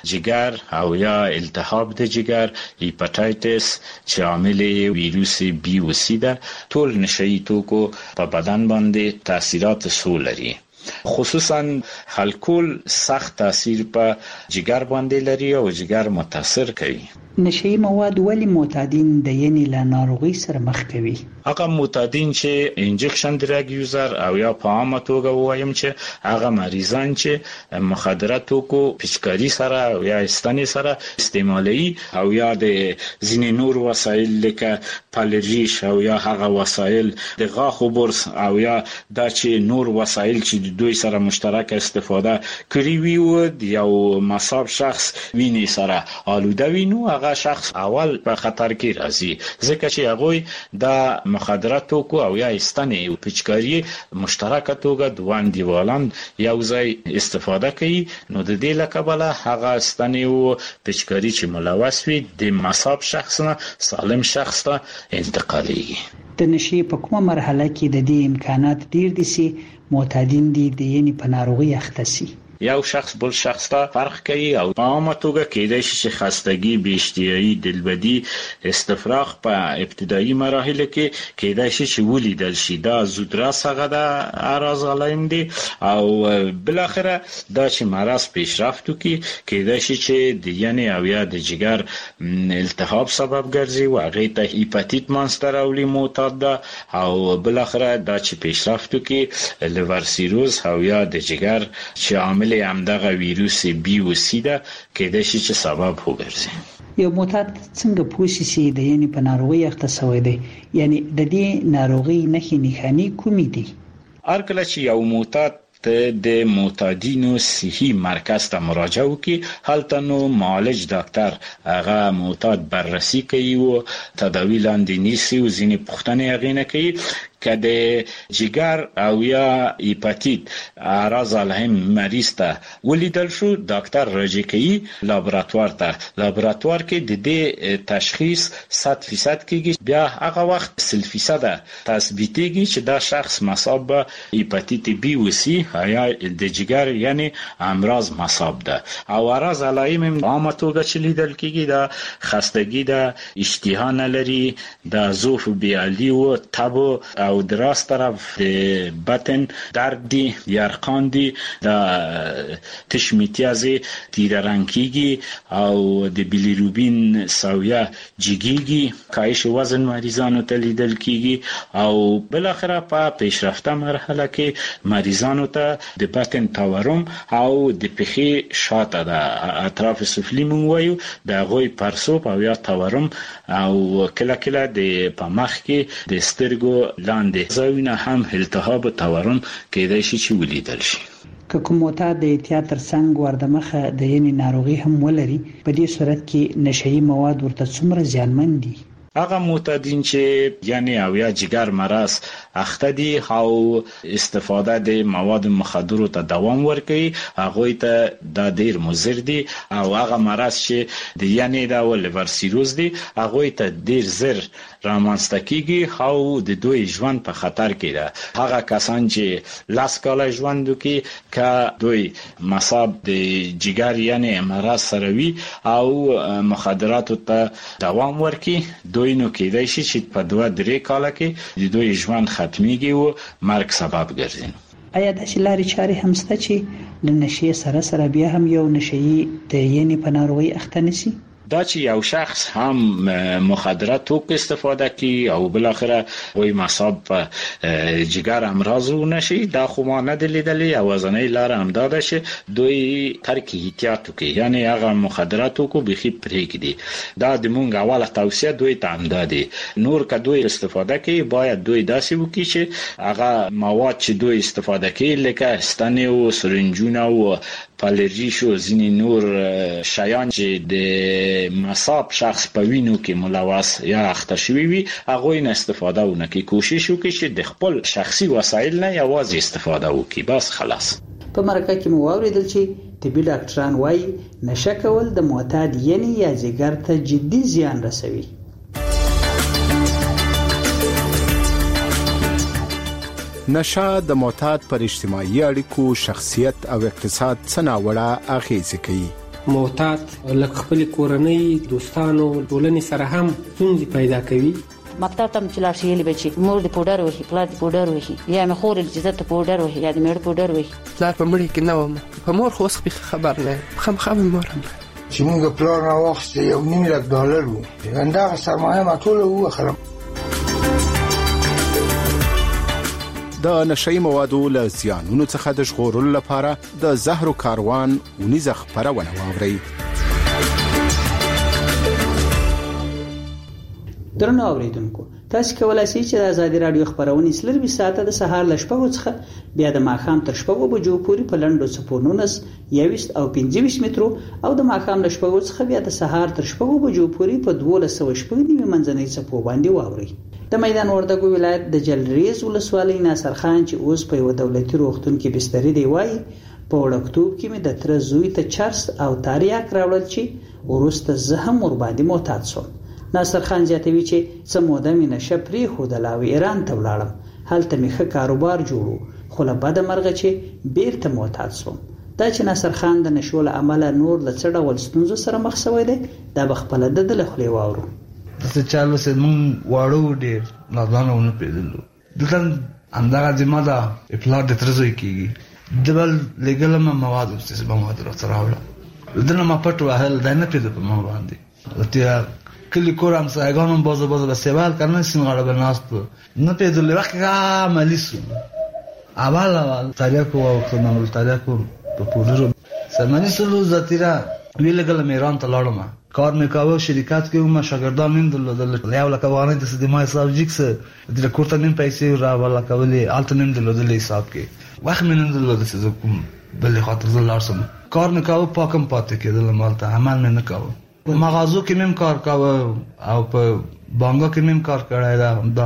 جګر او یا التهاب د جګر، هپاتایتس چې عامل ویروس بی او سی ده، ټول نشئی توکو په بدن باندې تاثیرات سو لري. خصوصا الکول سخت تاثیر په جګر باندې لري او جګر متاثر کوي. نشئی مواد ولی معتادین د ینې له ناروغۍ سره مخ کوي؟ هغه معتادین چې انجکشن ډرګ یوزر او یا په عامه توګه وایم چې هغه مریضان چې مخدراتو کو پچکاری سره او یا استنې سره استعمالي او یا د ځینې نور وسایل لکه پالریش او یا هغه وسایل د غاښو برس او یا د چې نور وسایل چې دوی سره مشترک استفاده کړی وي او یو مصاب شخص ویني سره آلوده وینو، هغه شخص اول په خطر کې راځي ځکه چې هغه د مخدراتو کو او یا استنې او پچکاری مشترک توګه دوه دیوالان یو ځای استفاده کوي. نو د دې لکبله هغه استنې او پچکاری چې ملوث وي د مصاب شخص نه سالم شخص ته انتقالېږي. د نشئی په کومه مرحله کې د دې امکانات ډیر دي چې معتادین دي د ینې په ناروغۍ اخته شي؟ یو شخص بل شخص ته فرق کوي او په عامه توګه کېدای شي چې خستګي، بېاشتهایي، دلبدي، استفراغ په ابتدایي مراحلو کې کېدای شي چې ولیدل شي. دا زودرس هغه د اعراض علائم دي او بل اخره دا چې مرض پیشرفت وکړي کېدای شي چې د ینې او یا د جګر التهاب سبب ګرځي او هغه ته هپاتیت مانسته راولي معتاد ده او بل اخره دا چې پیشرفت وکړي لیور سیروز او یا د جګر چې عامل همدغه ویروس بی او سی ده کېدای شي چې سبب وګرځي. یو معتاد څنګه پوښي چې د ینې په ناروغۍ اخته شوی دی؟ یعنی د دې ناروغۍ نښې نښانې کومې دي؟ هر کله چې یو معتاد د معتادینو صحي مرکز ته مراجعه وکړي، هلته نو معالج ډاکټر هغه معتاد بررسي کوي او تداوی لاندې نیسي او ځینې پوښتنې هغې نه کوي. که د جګر او یا هپاتیت اعراض علیهم مریض ته ولیدل شو، ډاکټر راجع کوي لابراتوار ته. لابراتوار کې د دې تشخیص 100% کېږي. بیا هغه وخت 100% تثبیتېږي چې دا شخص مصاب به هپاتیت بی و سی یا د جګر یعنی امراض مصاب ده. او اعراض علایم عامه توګه چې لیدل کېږي دا خستګي ده، اشتها نه لري، د ضعف بیالي او تب او دراس طرف د بطن درد دي، یرقان دي، د تشمیتیازي تیر رنګ کېږي او د بیلیروبین سویه جګیږي. کاهش وزن مریضانو ته لیدل کېږي او بل اخره په پیشرفته مرحله کې مریضانو ته د بطن تورم او د پخې شاته د اطراف سفلی مونږ وایو د غوي پرسوب او یا تورم او کله کله د پمخ کې د سترګو لاندې زاوینه هم التهاب تورم کېدای شي چې ولیدل شي. که کوم معتاد د احتیاط ترڅنګ وردمخه د ینې ناروغي هم ولري، په دې صورت کې نشئی مواد ورته څومره زیانمن دي؟ هغه معتادین چې یعنی او یا جګر مرض اخته دي او استفاده د مواد مخدر ته دوام ورکوي، هغه ته د ډیر مضر دي. او هغه مرض چې د یعنی د لیور سیروز دي، هغه ته ډیر زر رامنځته کیږي او د دوی ژوند په خطر کې ده. هغه کسان چې لاس کاله ژوند کوي که دوی مصاب د جګر یعنی مرض سره وي او مخدرات ته دوام ورکوي، دوی نو کېدای شي چې په 2-3 کال کې د دوی ژوند ختميږي او مرګ سبب ګرځي. آیا د شلاري چاري هم ست چې لنشي سره بیا هم یو نشي د ینې په ناروغي اخته نشي؟ دا چې یو شخص هم مخدرات توک استفاده کی او بل اخره وای مصاب په جګر امراض نشي، دا خو ما نه دلیدلې او ځنې لار هم داده شي دوی ترک احتیاط کوي، یعنی هغه مخدرات کو بخي پرې کړي. دا د مونږ اوله توصیه دوی ته هم دادي. نور که دوی استفاده کوي باید دوی داسې وکړي چې هغه مواد چې دوی استفاده کوي لکه ستنې او سرنجونه او پالرژي شو ځینې نور شیان چې د مصاب شخص په وینو کې ملوث یا اخته شوی وي، هغه نه استفاده ونکړي. کوشش وکړي چې د خپل شخصي وسایل نه یوازې استفاده وکړي، بس خلاص. په مرکه کې مو واوریدل چې طبي ډاکټران وایي نشه کول د معتاد ینې یا جګر ته جدي زیان رسوي. نشه د معتاد پر اجتماعي اړیکو، شخصیت او اقتصاد څه ناوړه اغیزه کوي. معتاد لکه خپل کورنۍ، دوستانو، ټولنې سره هم ستونزې پیدا کوي. مکتب ته چې لاړ شي بچي مور د پودر وهي، پلار د پودر وهي، یا مې خور د عزت پودر وهي، یا د مېړه پودر وهي. پلار په مړي کې نه وم، په مور خو اوس خبر نه خام مور چې موږ پلار نه واخست $1,000,000 وو، دا سرمایه ما ټول وو خلم. د نشئی موادو له زیانونو څخه د ژغورلو لپاره د زهرو کاروان ونیزه خبرونه واوري. درنو اوریدونکو، تاسو کولای شئ چې د آزادي رادیو خبرونه سلوي ساعته د سهار ل 8 څخه بیا د ماښام تر 8 بجو پورې په لندو سپونونس 21 او 25 مترو او د ماښام ل 8 څخه بیا د سهار تر 8 بجو پورې په 1290 منځنۍ څپو باندې واوري. د میدان وردګو ولایت د جلریز ولسوالۍ ناصر خان چې اوس په یو دولتي روغتون کې بستر دی وایي په وړکتوب کې مې د تر زوی ته چرس او تاریاک راوړل چې ورسته زه هم ور باندې معتاد شوم. ناصر خان زیاتوي چې څه موده مې نشه پرې خودل او ایران ته ولاړم، هلته مې ښه کاروبار جوړو، خو له بده مرغه چې بیرته معتاد شوم. دا چې ناصر خان د نشو له امله نور له څه ډول ستونزو سره مخ شوی دی، دا به خپله د خولې واورو. دسته چالو سه مون واړو ډېر نادانونه پیدلو دلته اندغه ځما دا افلاټ د ترزوي کیږي دبل لګلم مواد اوسه به مواد راوړل دنه ما پټ وهل دا نه پیدا په ما باندې لته کلی کورم سایګانم باز به سوال کنه سینغړه بناست نه پیدل وخت عملیسو اول تاریخو او څنګه تاریخو په پورو سمانی سلو زتیرا ویلګل میران ته لاړم کار مې کاوه شرکت کې ما شاګردان نن دل یو لکه وانه د سدمای صاحب جکس د کوټه نن پیسې را ولا کولې الته نن دل حساب کې وخت مې نن دل د څه کوم بل خاطر زل لارسم کار مې کاوه پاکم پاتې کېدل مالته عمل مې نه کاوه په مغازو کې مې کار کاوه او په بانګو کې مې کار کړای دا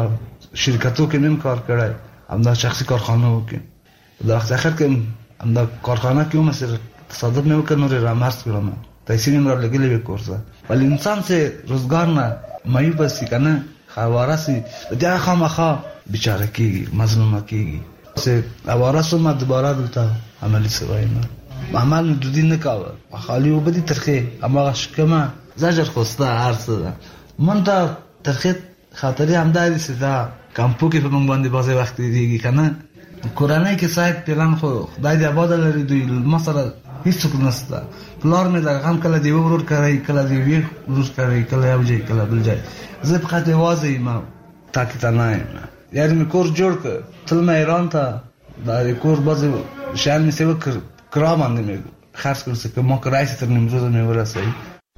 شرکتو کې نیم کار کړای همدا شخصي کارخانه وکړ دا اخر کې همدا کارخانه کې هم سره تصادف نه وکړ نور رامرز کړم پیسې نیم را لګلې وکورسه ولی انسان سے روزګار نه مایو بس کنه خواره سي دا خامخا بیچاره کیږي مظلومه کیږي سه اواره سم دوباره دلته عملی سوای نه عمل دودی نه کاوه خالی وبدي ترخه اما شکمه زجر خوسته ارسه منته ترخه خاطري همداري سدا کمپو کې په مونږ باندې بازه وخت دیږي کنه قرانه کې صاحب پلان خو خدای دې آباد لري دوی مثلا هیڅ څه نشته پلار مې دا غم کله دی ورور کوي کله دی وی ورور کوي کله یو ځای کله بل ځای زه په خاطر واځي ما تاکي نه یار مې کور جوړ ک تل مې ایران ته دا کور بازه شان مې سیو کرا باندې مې خرڅ کړ څه کوم کرایسه تر نیمروز مې ورسېږي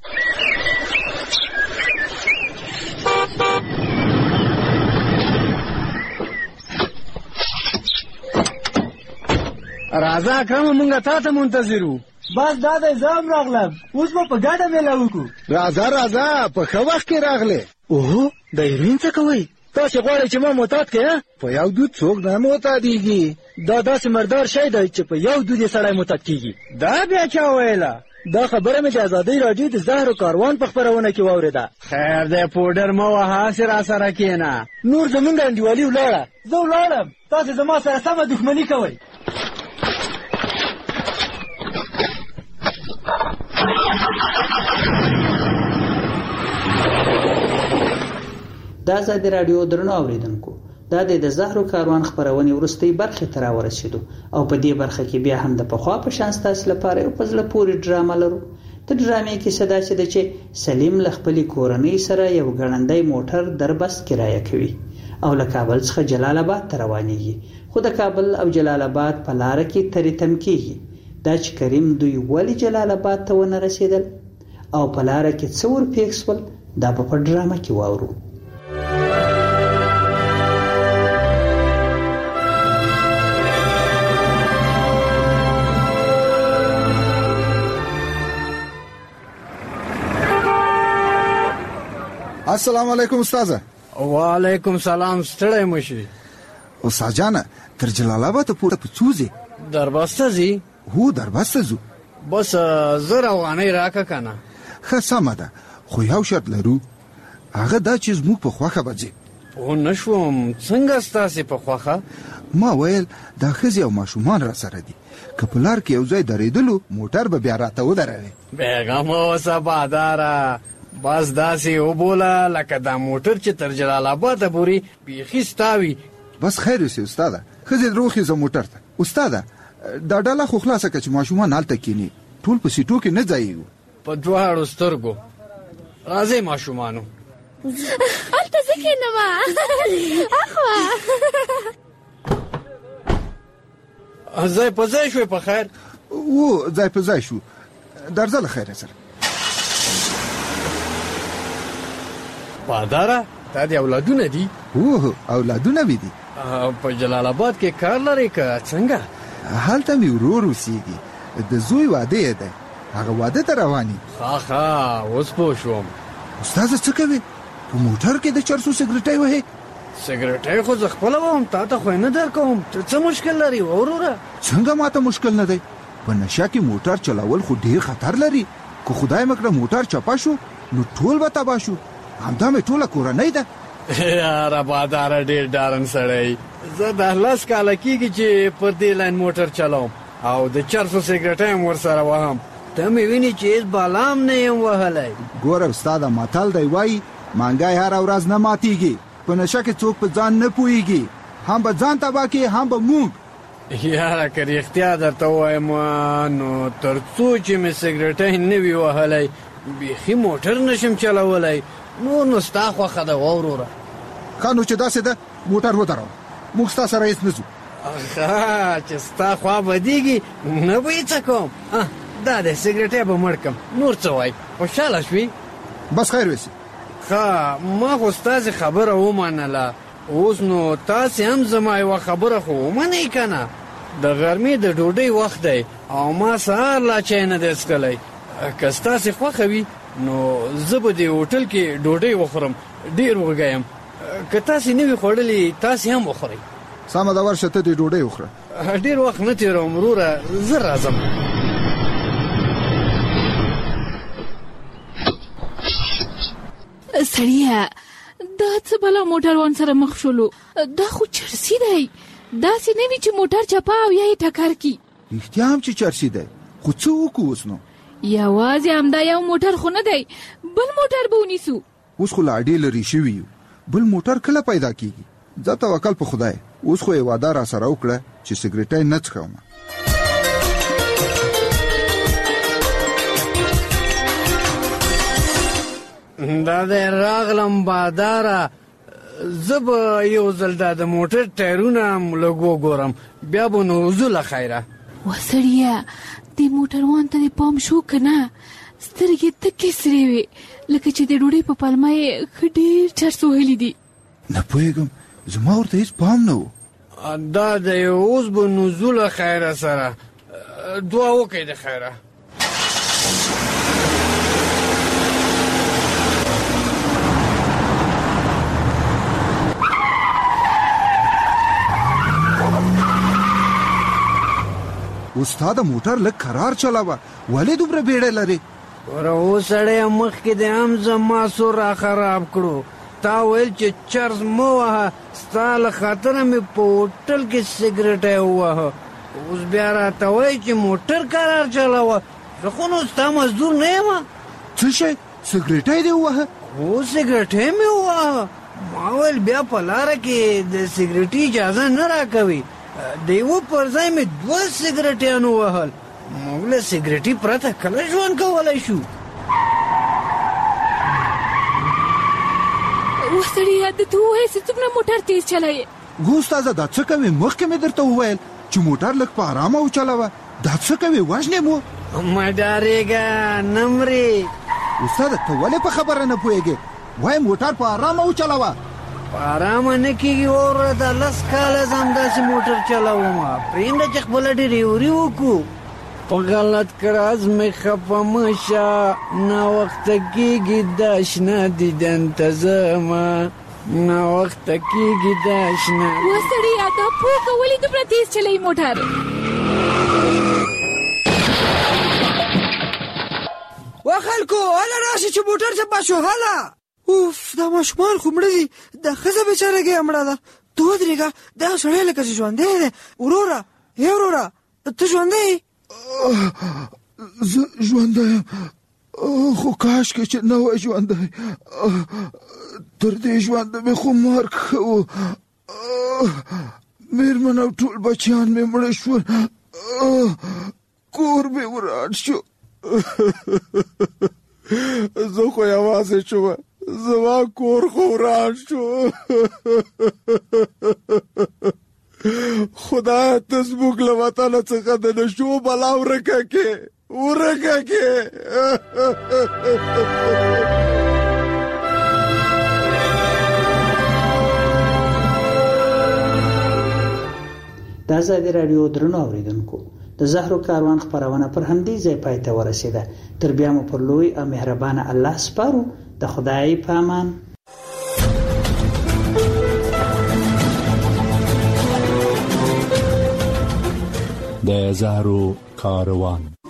راځه اکرم مونږه تاسو منتظرو بس دا د زام راغلم اوس په ګاډه مې لاوکو راځه په خو وخت کې راغله اوه د ایرین څه کوي تاسو غواړئ چې ما معتاد کړئ په یو دود څوک نه معتادیږي دا داسې مردار شی دی چې په یو دود یې سړی معتاد کیږي دا بیا چا ویله دا خبره مې د ازادۍ راډیو د زهر و کاروان په خپرونه کې واورېده خیر دی پوډر مه وهه هسې راسره کښېنه نور زمونږ انډیوالي ولاړه زه ولاړم تاسې زما سره سمه دښمني کوئ دا ازادي راډیو درنو اوریدونکو دا د زهر و کاروان خبرونه ورستۍ برخه تر ورسېدو او په دې برخه کې بیا هم د پخوا په شان ستاسو لپاره یو پزله پوری ډرامه لرو ته ډرامې کې صدا چې سلیم ل خپل کورنۍ سره یو ګړندۍ موټر دربست کرایه کوي او له کابل څخه جلال آباد ته روانېږي خو د کابل او جلال آباد په لار کې ترې تم کېږي دا چې کریم دوی ولی جلال آباد ته ونه رسیدل او په لار کې څور پیښول دا په ډرامه کې واورو السلام علیکم استاد. وعلیکم سلام ستړی مشي. استاد جان تر جلال آباد پورته پڅوزي دربسته زی هو دربسته زو بس زره وانه راکا کنه خصمه ده خو یو شرط لرو هغه دا چې موږ په خوخه بځي او نشوم څنګه ستاسو په خوخه ما ویل دا خزي او ماشومان را سره دي کپلار کې یو ځای درېدلو موټر به بیا راته ودروي بیغم او سبادارا بس داسې وبوله لکه دا موټر چې تر جلال آباد پورې بیخي ستاوي بس خیر سي استاد خزي دروخي زه موټر ته استاد دا ډاله خو خلاصه کچ ماشومان حالت کینی ټول په سیټو کې نه ځایو په دواړو سترګو راځي ماشومانو انت ذکر نما اخوا ځای په ځای شوي په خیر و ځای په ځای شو درځه خیر سره پاداره تا دی اولادونه دي اوه اولادونه دي په جلال آباد کې کار لري که څنګه هلته می ورور وسیږي د زوی واده ده هغه واده ته رواني ها اوس پوه شوم استاد څه کوي په موټر کې د چرسو سیګریټي وهي سیګریټي خو زه خپل وم تا ته خو نه درکوم څه مشکل لري وروره څنګه ماته مشکل نه دی په نشه کې موټر چلاول خو ډیر خطر لري که خدای مکړه موټر چپا شو نو ټول به تبا شو همدا مې ټوله کورنۍ ده یاره باداره ډېر ډارن سړی زه د 10 کاله کېږي چې پر دې لاین موټر چلوم او د چرسو سیګریټ هم ورسره وهم ته مې ویني چې هېڅ بالام نه یم وهلی ګوره استاده متل دی وایي مانګی هره ورځ نه ماتېږي په نشه کې څوک په ځان نه پوهېږي هم به ځان تباه کړي هم به موږ یاره که رښتیا درته ووایم نو تر څو چې مې سیګریټۍ نه وي وهلی بیخي موټر نشم چلولی نور نو ستا خوښه ده وروره ښه نو چې داسې ده موټر ودروه موږ ستا سره هېڅ نه ځو ښه چې ستا خوا بدېږي نه به یې څه کوم دا دی سیګریټۍ به مړ کړم نور څه وایي خوشحاله شوي بس خیر وسي ښه ما خو ستاسې خبره ومنله اوس نو تاسې هم زما یوه خبره خو ومنئ که نه د غرمې د ډوډۍ وخت دی او ما سهار لا چای نه دی څښلی که ستاسې خوښه وي نو زه به دې هوټل کې ډوډۍ وخورم ډېر وږی یم که تاسې نه وي خوړلې تاسې هم وخورئ. سمه ده ورشه ته دې ډوډۍ وخوره. ډېر وخت نه تېروم وروره، زه راځم. سړیه دا څه بلا موټروان سره مخ شولو؟ دا خو چرسي دی. داسې نه وي چې موټر چپه او یا یې ټکر کي. رښتیا هم چې چرسي دی، خو څه وکړو اوس نو؟ یوازې همدا یو موټر خو نه دی، بل موټر به ونیسو. اوس خو لا ډېر لرې شوي یو، بل موټر کله پیدا کیږي؟ ځه توکل په خدای. اوس خو یې وعده را سره وکړه چې سګریټۍ نه څښم. دا دی راغلم باداره، زه به یو ځل دا د موټر ټایرونه لږ وګورم، بیا به نو ځو له خیره. وسړیه دې موټروان ته دې پام شو که نه؟ سترګې تکې سرې وې لکه چې د ډوډۍ په پلمه یې ښه ډېر چرس وهلي دي. نه پوهېږم، زما ورته هېڅ پام نه و. دا دی اوس به نو ځو له خیره سره. دعا وکړئ د خیره. استاد موټر لږ کرار چلاوه، ولې دومره بیړه لري؟ وره اوس سړی مخکې د هم زما سور را خراب کړو. تا ویل چې چرس مه وهه، ستا له خاطره مې په هوټل کې سګریټۍ ووهه. اوس بیا راته وایي چې موټر کرار چلاوه. زه خو نو ستا مزدور نه یم. څه شی؟ سګریټۍ دې ووهه؟ هو سګریټۍ مې ووهه. ما ویل بیا په لاره کې د سګریټي اجازه نه راکوي. د یوه پر ځای مې 2 سګریټیان ووهل. موږ له سګریټي پرته کله ژوند کولی شو؟ وسړیه د ته ووایې چې څومره موټر تیز چلایې. ګو استاده دا څه کوې؟ مخکې مې درته وویل چې موټر لږ په ارامه وچلوه. دا څه کوې؟ وژنې مو؟ مه ډارېږه، نه مرې. استاده ته ولې په خبره نه پوهېږې؟ وایي موټر په ارامه وچلوه. په ارامه نه کېږي وروره، دا 10 کاله زه همداسې موټر چلوم. پرېږده چې خپله ډریوري وکړو. په غلط کراز مې خفه مه شه، ناوخته کېږي دا شنه دیدن ته ځمه، ناوخته کېږي دا شنه. وسړیه دا پوکه ولې دومره تیز چلوي موټر؟ وا خلکو هله راشئ چې موټر چپه شو. هله اوف دا ماشومان خو مړه دي، دا ښځه بېچارهګۍ مړه ده. ته ودرېږه، دا سړی لکه چې ژوندی دی. وروره ای وروره ته ژوندی یې؟ زه ژوندی یم، خو کاشکې چې نه وای ژوندی. تر دې ژونده مې خو مرګ ښه و. مېرمن او ټول بچیان مې مړه شول، کور مې وران شو. زه خو یوازې شوم، زما کور خو وران شو. خدای ته زموږ له وطنه څخه د نشو بلا ورکه کې. د آزادي راډیو درنو اوریدونکو، د زهرو کاروان خپرونه پر همدې ځای پای ته ورسېده. تر بیا مو پر لوی او مهربانه الله سپارو. د خدای په امان. د زهرو کاروان.